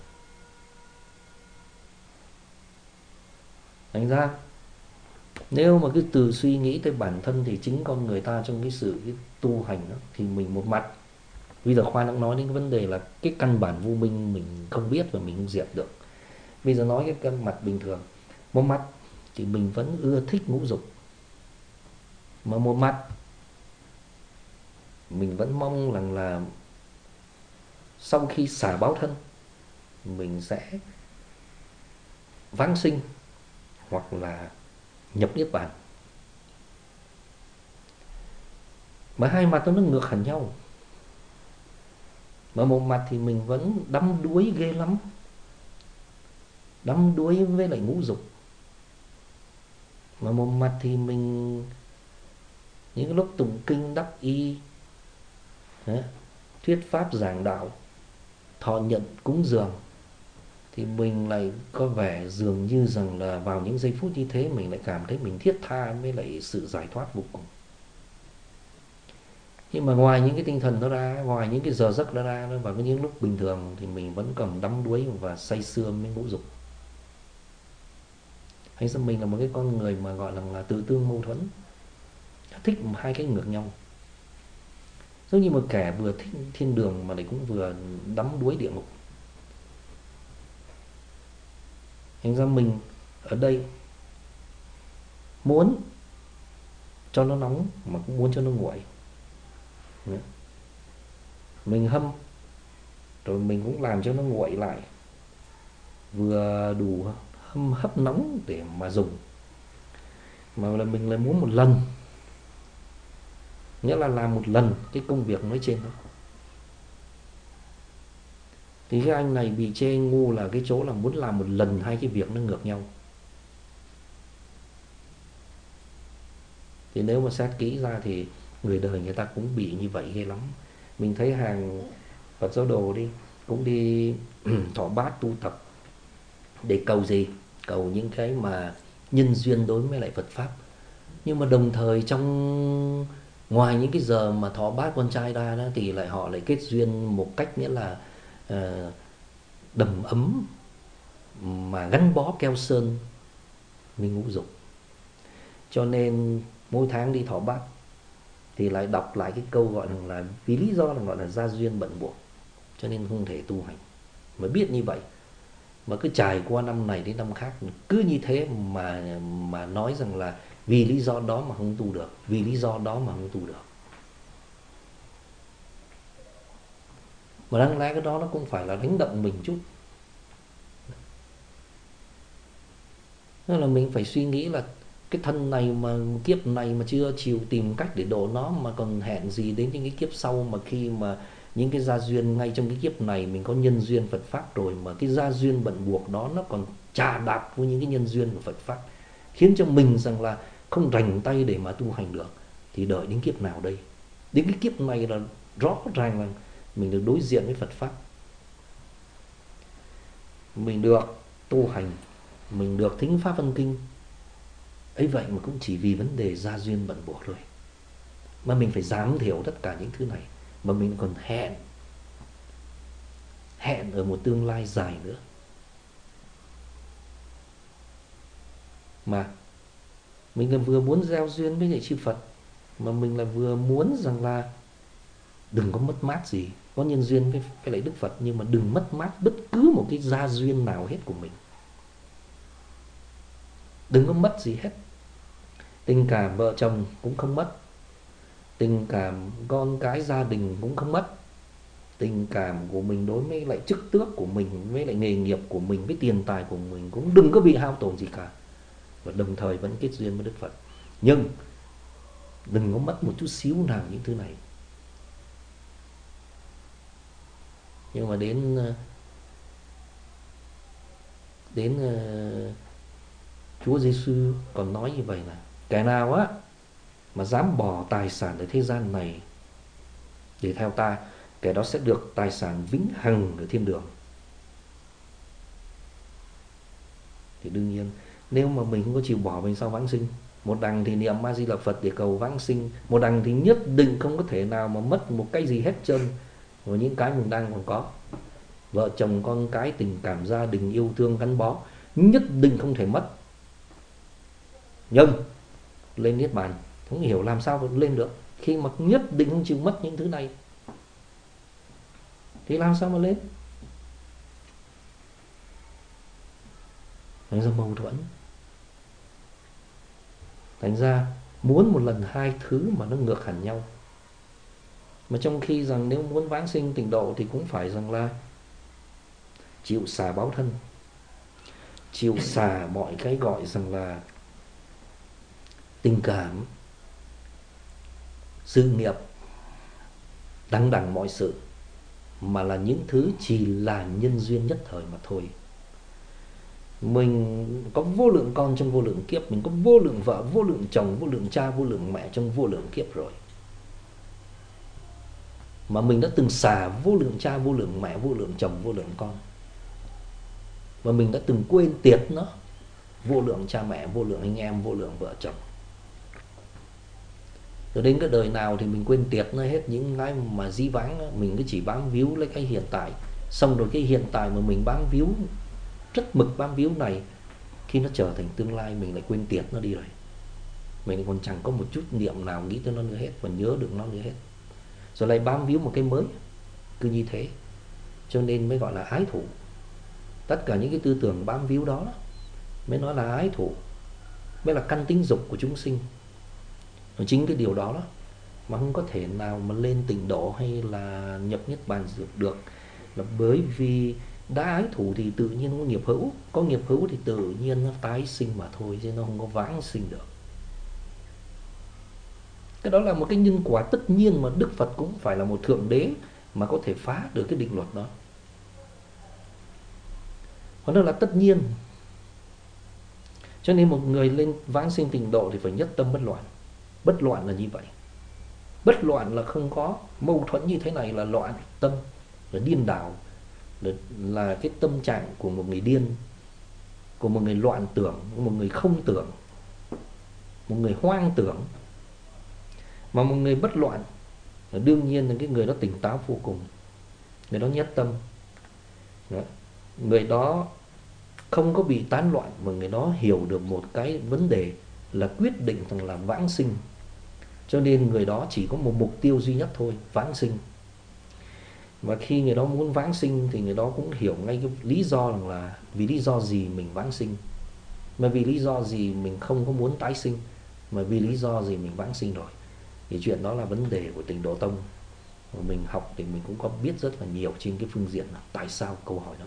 Thành ra nếu mà cứ từ suy nghĩ tới bản thân thì chính con người ta trong cái tu hành đó, thì mình một mặt bây giờ Khoa đang nói đến cái vấn đề là cái căn bản vô minh mình không biết và mình không diệt được. Bây giờ nói cái căn mặt bình thường, một mặt thì mình vẫn ưa thích ngũ dục, mà một mặt mình vẫn mong rằng là sau khi xả báo thân mình sẽ vãng sinh hoặc là nhập niết bàn. Mà hai mặt nó ngược hẳn nhau. Mà một mặt thì mình vẫn đắm đuối ghê lắm, đắm đuối với lại ngũ dục. Mà một mặt thì mình những lúc tụng kinh đắc y, thuyết pháp giảng đạo, thọ nhận cúng dường, thì mình lại có vẻ dường như rằng là vào những giây phút như thế mình lại cảm thấy mình thiết tha với lại sự giải thoát vô cùng. Nhưng mà ngoài những cái tinh thần đó ra, ngoài những cái giờ giấc đó ra, vào những lúc bình thường thì mình vẫn còn đắm đuối và say sưa với ngũ dục. Hay sao mình là một cái con người mà gọi là tự tương mâu thuẫn, thích hai cái ngược nhau. Giống như một kẻ vừa thích thiên đường mà lại cũng vừa đắm đuối địa ngục. Thành ra mình ở đây muốn cho nó nóng mà cũng muốn cho nó nguội. Mình hâm rồi mình cũng làm cho nó nguội lại, vừa đủ hấp nóng để mà dùng. Mà là mình lại muốn một lần, nghĩa là làm một lần cái công việc nói trên đó. Thì cái anh này bị chê ngu là cái chỗ là muốn làm một lần hai cái việc nó ngược nhau. Thì nếu mà xét kỹ ra thì người đời người ta cũng bị như vậy ghê lắm. Mình thấy hàng Phật giáo đồ đi cũng đi thọ bát tu tập để cầu gì? Cầu những cái mà nhân duyên đối với lại Phật pháp. Nhưng mà đồng thời trong ngoài những cái giờ mà thọ bát con trai ra đó, thì lại họ lại kết duyên một cách nghĩa là đầm ấm mà gắn bó keo sơn với ngũ dục. Cho nên mỗi tháng đi thọ bát thì lại đọc lại cái câu gọi là vì lý do là gọi là gia duyên bận buộc, cho nên không thể tu hành. Mà biết như vậy mà cứ trải qua năm này đến năm khác cứ như thế mà nói rằng là vì lý do đó mà không tu được, vì lý do đó mà không tu được. Mà đáng lẽ cái đó nó cũng phải là đánh động mình chút. Nên là mình phải suy nghĩ là cái thân này mà kiếp này mà chưa chịu tìm cách để độ nó, mà còn hẹn gì đến những cái kiếp sau, mà khi mà những cái gia duyên ngay trong cái kiếp này mình có nhân duyên Phật pháp rồi, mà cái gia duyên bận buộc đó nó còn chà đạp với những cái nhân duyên của Phật pháp, khiến cho mình rằng là không rành tay để mà tu hành được, thì đợi đến kiếp nào đây? Đến cái kiếp này là rõ ràng là mình được đối diện với Phật pháp, mình được tu hành, mình được thính pháp văn kinh ấy, vậy mà cũng chỉ vì vấn đề gia duyên bận buộc thôi. Mà mình phải giảm thiểu tất cả những thứ này, mà mình còn hẹn ở một tương lai dài nữa. Mà mình là vừa muốn gieo duyên với lại chư Phật, mà mình là vừa muốn rằng là đừng có mất mát gì, có nhân duyên với lại Đức Phật, nhưng mà đừng mất mát bất cứ một cái gia duyên nào hết của mình. Đừng có mất gì hết. Tình cảm vợ chồng cũng không mất, tình cảm con cái gia đình cũng không mất, tình cảm của mình đối với lại chức tước của mình, với lại nghề nghiệp của mình, với tiền tài của mình cũng đừng có bị hao tổn gì cả. Và đồng thời vẫn kết duyên với Đức Phật. Nhưng đừng có mất một chút xíu nào những thứ này. Nhưng mà đến Chúa Giêsu còn nói như vậy là kẻ nào á mà dám bỏ tài sản ở thế gian này để theo ta, kẻ đó sẽ được tài sản vĩnh hằng ở thiên đường. Thì đương nhiên nếu mà mình không có chịu bỏ, mình sao vãng sinh? Một đằng thì niệm A Di Đà Phật để cầu vãng sinh, một đằng thì nhất định không có thể nào mà mất một cái gì hết trơn và những cái mình đang còn có, vợ chồng con cái, tình cảm gia đình, yêu thương gắn bó, nhất định không thể mất. Nhưng lên niết bàn không hiểu làm sao lên được, khi mà nhất định không chịu mất những thứ này thì làm sao mà lên. Thành ra mâu thuẫn. Thành ra muốn một lần hai thứ mà nó ngược hẳn nhau. Mà trong khi rằng nếu muốn vãng sinh tịnh độ thì cũng phải rằng là chịu xả báo thân, chịu xả mọi cái gọi rằng là tình cảm, sự nghiệp, đăng đẳng mọi sự, mà là những thứ chỉ là nhân duyên nhất thời mà thôi. Mình có vô lượng con trong vô lượng kiếp, mình có vô lượng vợ, vô lượng chồng, vô lượng cha, vô lượng mẹ trong vô lượng kiếp rồi. Mà mình đã từng xả vô lượng cha, vô lượng mẹ, vô lượng chồng, vô lượng con. Và mình đã từng quên tiệt nó, vô lượng cha mẹ, vô lượng anh em, vô lượng vợ chồng. Rồi đến cái đời nào thì mình quên tiệt nó hết những cái mà dĩ vãng. Mình cứ chỉ bám víu lấy cái hiện tại. Xong rồi cái hiện tại mà mình bám víu, rất mực bám víu này, khi nó trở thành tương lai mình lại quên tiệt nó đi rồi. Mình còn chẳng có một chút niệm nào nghĩ tới nó nữa hết, và nhớ được nó nữa hết. Rồi lại bám víu một cái mới. Cứ như thế. Cho nên mới gọi là ái thủ. Tất cả những cái tư tưởng bám víu đó mới nói là ái thủ, mới là căn tính dục của chúng sinh. Và chính cái điều đó mà không có thể nào mà lên tịnh độ hay là nhập niết bàn được, là bởi vì đã ái thủ thì tự nhiên có nghiệp hữu, có nghiệp hữu thì tự nhiên nó tái sinh mà thôi, chứ nó không có vãng sinh được. Cái đó là một cái nhân quả tất nhiên mà Đức Phật cũng phải là một thượng đế mà có thể phá được cái định luật đó. Và nó là tất nhiên. Cho nên một người lên vãng sinh tịnh độ thì phải nhất tâm bất loạn. Bất loạn là như vậy. Bất loạn là không có mâu thuẫn như thế này là loạn tâm, là điên đảo, là cái tâm trạng của một người điên, của một người loạn tưởng, của một người không tưởng, một người hoang tưởng. Mà một người bất loạn là đương nhiên là cái người đó tỉnh táo vô cùng, người đó nhất tâm. Đó. Người đó không có bị tán loạn, mà người đó hiểu được một cái vấn đề là quyết định rằng là vãng sinh. Cho nên người đó chỉ có một mục tiêu duy nhất thôi, vãng sinh. Và khi người đó muốn vãng sinh thì người đó cũng hiểu ngay cái lý do rằng là vì lý do gì mình vãng sinh, mà vì lý do gì mình không có muốn tái sinh, mà vì lý do gì mình vãng sinh rồi. Thì chuyện đó là vấn đề của Tịnh Độ Tông. Và mình học thì mình cũng có biết rất là nhiều trên cái phương diện là tại sao câu hỏi đó.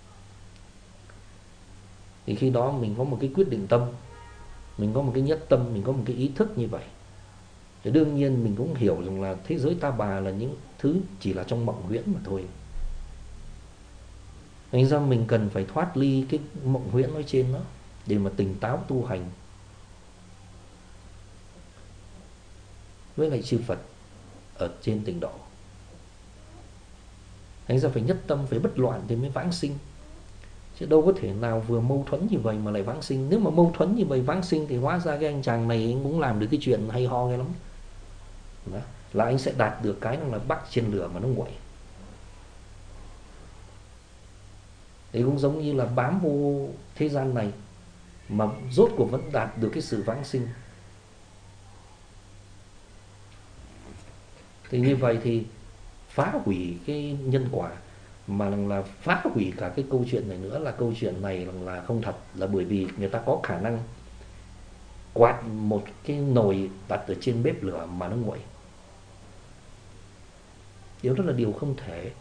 Thì khi đó mình có một cái quyết định tâm, mình có một cái nhất tâm, mình có một cái ý thức như vậy, thì đương nhiên mình cũng hiểu rằng là thế giới ta bà là những thứ chỉ là trong mộng huyễn mà thôi. Thành ra mình cần phải thoát ly cái mộng huyễn nói trên đó để mà tỉnh táo tu hành với lại chư Phật ở trên Tịnh Độ. Thành ra phải nhất tâm, phải bất loạn thì mới vãng sinh. Chứ đâu có thể nào vừa mâu thuẫn như vậy mà lại vãng sinh. Nếu mà mâu thuẫn như vậy vãng sinh thì hóa ra cái anh chàng này cũng làm được cái chuyện hay ho ghê lắm. Đó. Là anh sẽ đạt được cái là bắt trên lửa mà nó nguội. Thì cũng giống như là bám vô thế gian này mà rốt cuộc vẫn đạt được cái sự vãng sinh. Thì như vậy thì phá hủy cái nhân quả, mà là phá hủy cả cái câu chuyện này nữa, là câu chuyện này là không thật. Là bởi vì người ta có khả năng quạt một cái nồi đặt ở trên bếp lửa mà nó nguội. Điều đó là điều không thể.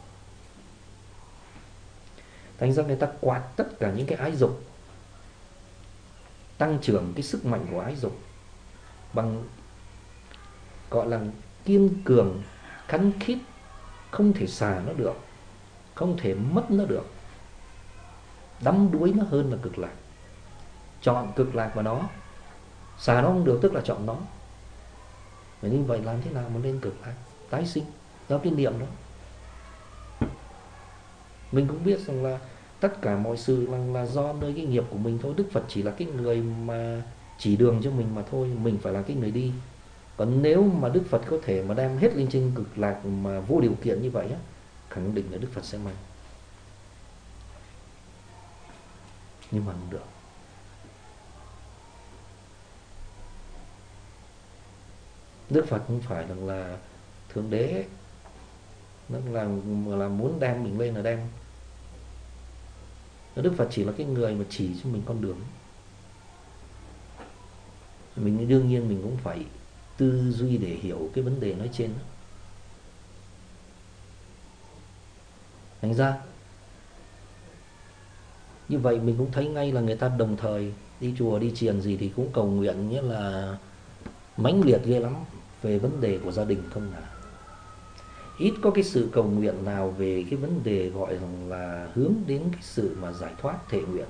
Thành ra người ta quạt tất cả những cái ái dục, tăng trưởng cái sức mạnh của ái dục bằng gọi là kiên cường, khăng khít, không thể xả nó được, không thể mất nó được, đắm đuối nó hơn là cực lạc. Chọn cực lạc vào đó, xả nó không được tức là chọn nó. Và như vậy làm thế nào mà lên cực lạc, tái sinh, do cái niệm đó. Mình cũng biết rằng là tất cả mọi sự là do nơi cái nghiệp của mình thôi. Đức Phật chỉ là cái người mà chỉ đường cho mình mà thôi, mình phải là cái người đi. Còn nếu mà Đức Phật có thể mà đem hết lên trên cực lạc mà vô điều kiện như vậy á, khẳng định là Đức Phật sẽ mang, nhưng mà không được. Đức Phật không phải là thượng đế, nó là muốn đem mình lên là đem. Đức Phật chỉ là cái người mà chỉ cho mình con đường. Mình đương nhiên mình cũng phải tư duy để hiểu cái vấn đề nói trên. Thành ra như vậy mình cũng thấy ngay là người ta đồng thời đi chùa đi chiền gì thì cũng cầu nguyện, nghĩa là mãnh liệt ghê lắm về vấn đề của gia đình không à. Ít có cái sự cầu nguyện nào về cái vấn đề gọi là hướng đến cái sự mà giải thoát thệ nguyện.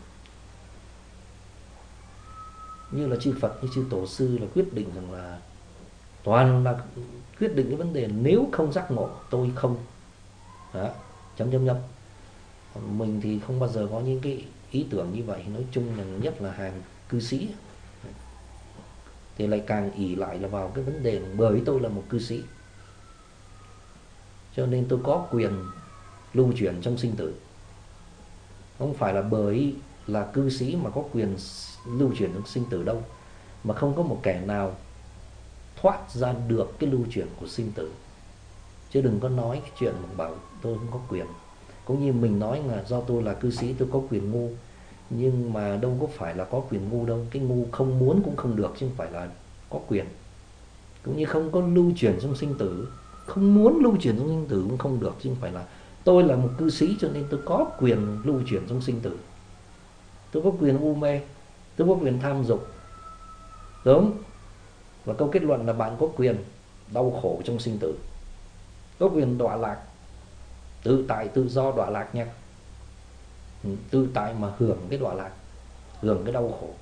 Như là chư Phật, như chư Tổ sư là quyết định rằng là toàn là quyết định cái vấn đề nếu không giác ngộ tôi không. Đó, chấm chấm chấm. Mình thì không bao giờ có những cái ý tưởng như vậy. Nói chung là nhất là hàng cư sĩ thì lại càng ỷ lại là vào cái vấn đề bởi tôi là một cư sĩ cho nên tôi có quyền lưu chuyển trong sinh tử. Không phải là bởi là cư sĩ mà có quyền lưu chuyển trong sinh tử đâu, mà không có một kẻ nào thoát ra được cái lưu chuyển của sinh tử. Chứ đừng có nói cái chuyện mà bảo tôi không có quyền. Cũng như mình nói là do tôi là cư sĩ tôi có quyền ngu, nhưng mà đâu có phải là có quyền ngu đâu. Cái ngu không muốn cũng không được, chứ không phải là có quyền. Cũng như không có lưu chuyển trong sinh tử, không muốn lưu chuyển trong sinh tử cũng không được, chứ không phải là tôi là một cư sĩ cho nên tôi có quyền lưu chuyển trong sinh tử. Tôi có quyền u mê, tôi có quyền tham dục, đúng. Và câu kết luận là bạn có quyền đau khổ trong sinh tử, có quyền đọa lạc, tự tại tự do đọa lạc nha. Tự tại mà hưởng cái đọa lạc, hưởng cái đau khổ.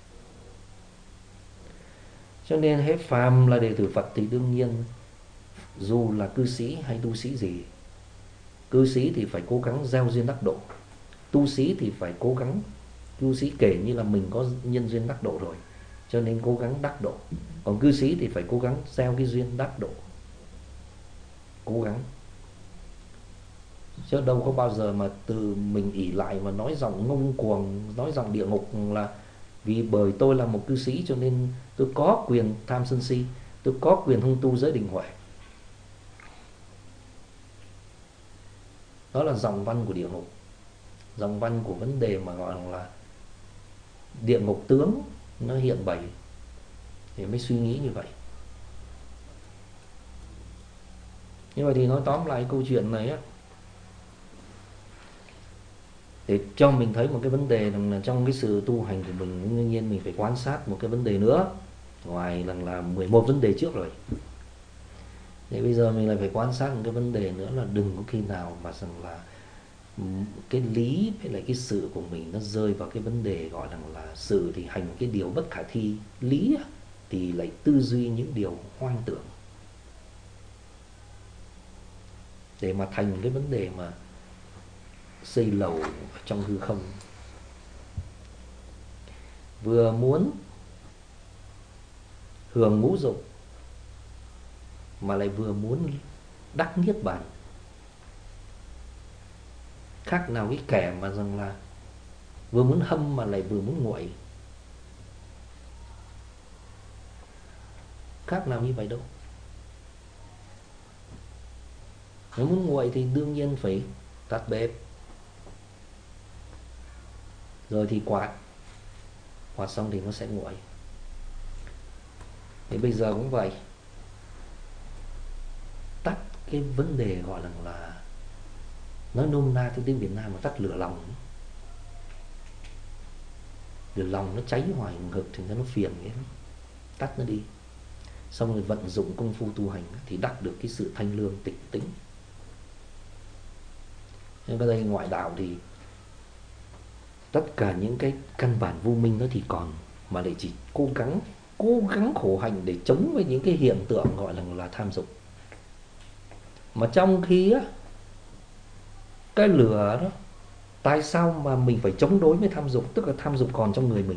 Cho nên hết phàm là đệ tử Phật thì đương nhiên dù là cư sĩ hay tu sĩ gì, cư sĩ thì phải cố gắng gieo duyên đắc độ, tu sĩ thì phải cố gắng, tu sĩ kể như là mình có nhân duyên đắc độ rồi cho nên cố gắng đắc độ, còn cư sĩ thì phải cố gắng gieo cái duyên đắc độ, cố gắng. Chứ đâu có bao giờ mà từ mình ỷ lại mà nói giọng ngông cuồng, nói giọng địa ngục là vì bởi tôi là một cư sĩ cho nên tôi có quyền tham sân si, tôi có quyền hung tu giới định huệ. Đó là dòng văn của địa ngục, dòng văn của vấn đề mà gọi là địa ngục tướng nó hiện bày thì mới suy nghĩ như vậy. Như vậy thì nói tóm lại câu chuyện này á, để cho mình thấy một cái vấn đề là trong cái sự tu hành của mình, đương nhiên mình phải quan sát một cái vấn đề nữa, ngoài là 11 vấn đề trước rồi. Thì bây giờ mình lại phải quan sát một cái vấn đề nữa là đừng có khi nào mà rằng là cái lý với lại cái sự của mình nó rơi vào cái vấn đề gọi là sự thì hành cái điều bất khả thi, lý thì lại tư duy những điều hoang tưởng, để mà thành cái vấn đề mà xây lầu trong hư không. Vừa muốn hưởng ngũ dục mà lại vừa muốn đắc niết bàn, khác nào cái kẻ mà rằng là vừa muốn hâm mà lại vừa muốn nguội, khác nào như vậy đâu. Nếu muốn nguội thì đương nhiên phải tắt bếp, rồi thì quạt xong thì nó sẽ nguội. Thì bây giờ cũng vậy, tắt cái vấn đề gọi là nói nôm na theo tiếng Việt Nam mà tắt lửa lòng. Lửa lòng nó cháy hoài ngực thì nó phiền vậy đó. Tắt nó đi, xong rồi vận dụng công phu tu hành thì đắc được cái sự thanh lương tịch tĩnh. Nhưng ở đây ngoại đạo thì tất cả những cái căn bản vô minh đó thì còn, mà lại chỉ cố gắng khổ hạnh để chống với những cái hiện tượng gọi là tham dục. Mà trong khi á, cái lửa đó, tại sao mà mình phải chống đối với tham dục? Tức là tham dục còn trong người mình,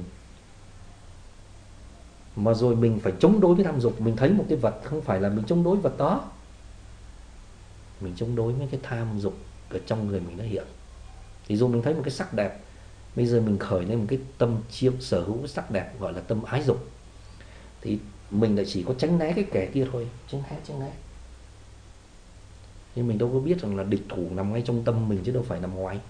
mà rồi mình phải chống đối với tham dục. Mình thấy một cái vật, không phải là mình chống đối vật đó, mình chống đối với cái tham dục ở trong người mình nó hiện. Ví dụ mình thấy một cái sắc đẹp, bây giờ mình khởi lên một cái tâm chiêm sở hữu cái sắc đẹp gọi là tâm ái dục, thì mình lại chỉ có tránh né cái kẻ kia thôi, tránh né. Nhưng mình đâu có biết rằng là địch thủ nằm ngay trong tâm mình chứ đâu phải nằm ngoài.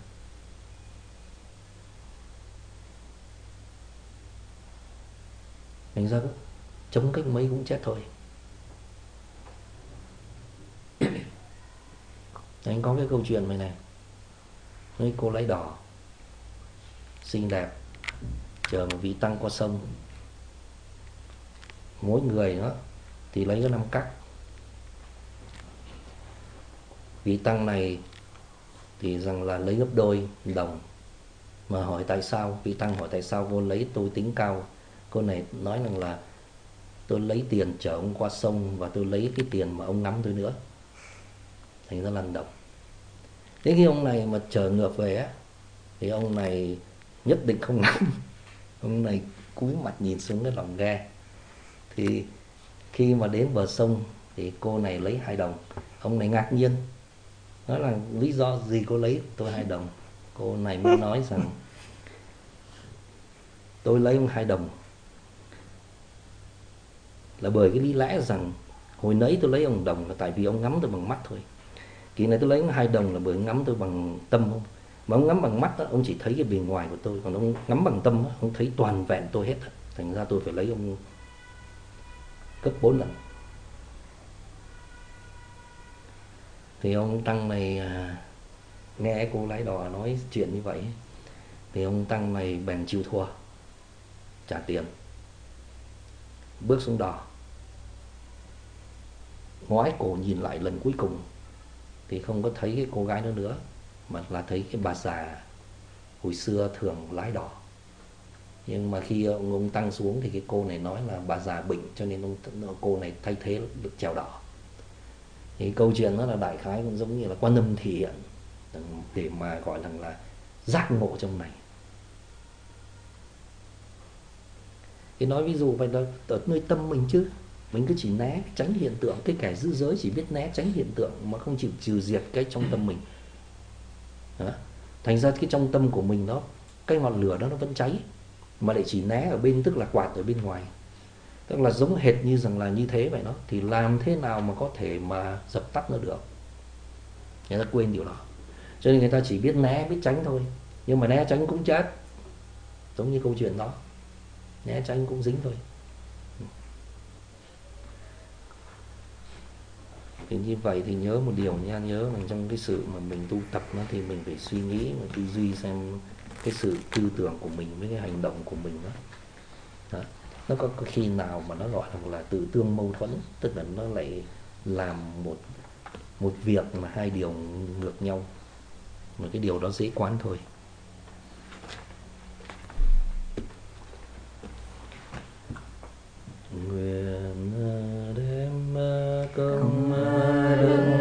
Thành ra chống cách mấy cũng chết thôi. Anh có cái câu chuyện này này, với cô lái đỏ xinh đẹp chờ một vị tăng qua sông, mỗi người đó thì lấy có 5 cắc. Vị tăng này thì rằng là lấy gấp đôi đồng, mà hỏi tại sao, vị tăng hỏi tại sao cô lấy, tôi tính cao. Cô này nói rằng là tôi lấy tiền chở ông qua sông và tôi lấy cái tiền mà ông nắm tôi nữa, thành ra lần đồng. Đến khi ông này mà trở ngược về á, thì ông này nhất định không nắm. Ông này cúi mặt nhìn xuống cái lòng ghe. Thì khi mà đến bờ sông thì cô này lấy 2 đồng. Ông này ngạc nhiên, nói là lý do gì cô lấy tôi 2 đồng. Cô này mới nói rằng tôi lấy ông 2 đồng là bởi cái lý lẽ rằng hồi nãy tôi lấy ông đồng là tại vì ông ngắm tôi bằng mắt thôi. Kỳ này tôi lấy ông 2 đồng là bởi ông ngắm tôi bằng tâm không. Mà ông ngắm bằng mắt đó, ông chỉ thấy cái bề ngoài của tôi, còn ông ngắm bằng tâm đó, ông thấy toàn vẹn tôi hết. Thành ra tôi phải lấy ông gấp 4 lần. Thì ông tăng này nghe cô lái đò nói chuyện như vậy, thì ông tăng này bèn chịu thua, trả tiền, bước xuống đò, ngoái cổ nhìn lại lần cuối cùng thì không có thấy cái cô gái đó nữa, mà là thấy cái bà già hồi xưa thường lái đò. Nhưng mà khi ông tăng xuống thì cái cô này nói là bà già bệnh, cho nên cô này thay thế được chèo đò. Thì câu chuyện đó là đại khái cũng giống như là Quan Âm thể hiện để mà gọi là giác ngộ trong này. Thì nói ví dụ vậy là ở nơi tâm mình chứ, mình cứ chỉ né tránh hiện tượng. Cái kẻ giữ giới chỉ biết né tránh hiện tượng mà không chịu trừ diệt cái trong tâm mình đó. Thành ra cái trong tâm của mình đó, cái ngọn lửa đó nó vẫn cháy, mà lại chỉ né ở bên, tức là quạt ở bên ngoài. Tức là giống hệt như rằng là như thế vậy đó. Thì làm thế nào mà có thể mà dập tắt nó được, người ta quên điều đó. Cho nên người ta chỉ biết né, biết tránh thôi. Nhưng mà né tránh cũng chết, giống như câu chuyện đó, né tránh cũng dính thôi. Thì như vậy thì nhớ một điều nha, nhớ là trong cái sự mà mình tu tập nó thì mình phải suy nghĩ và tư duy xem cái sự tư tưởng của mình với cái hành động của mình đó. Nó có khi nào mà nó gọi là tự tương mâu thuẫn, tức là nó lại làm một việc mà hai điều ngược nhau, mà cái điều đó dễ quán thôi. Nguyện đem công đức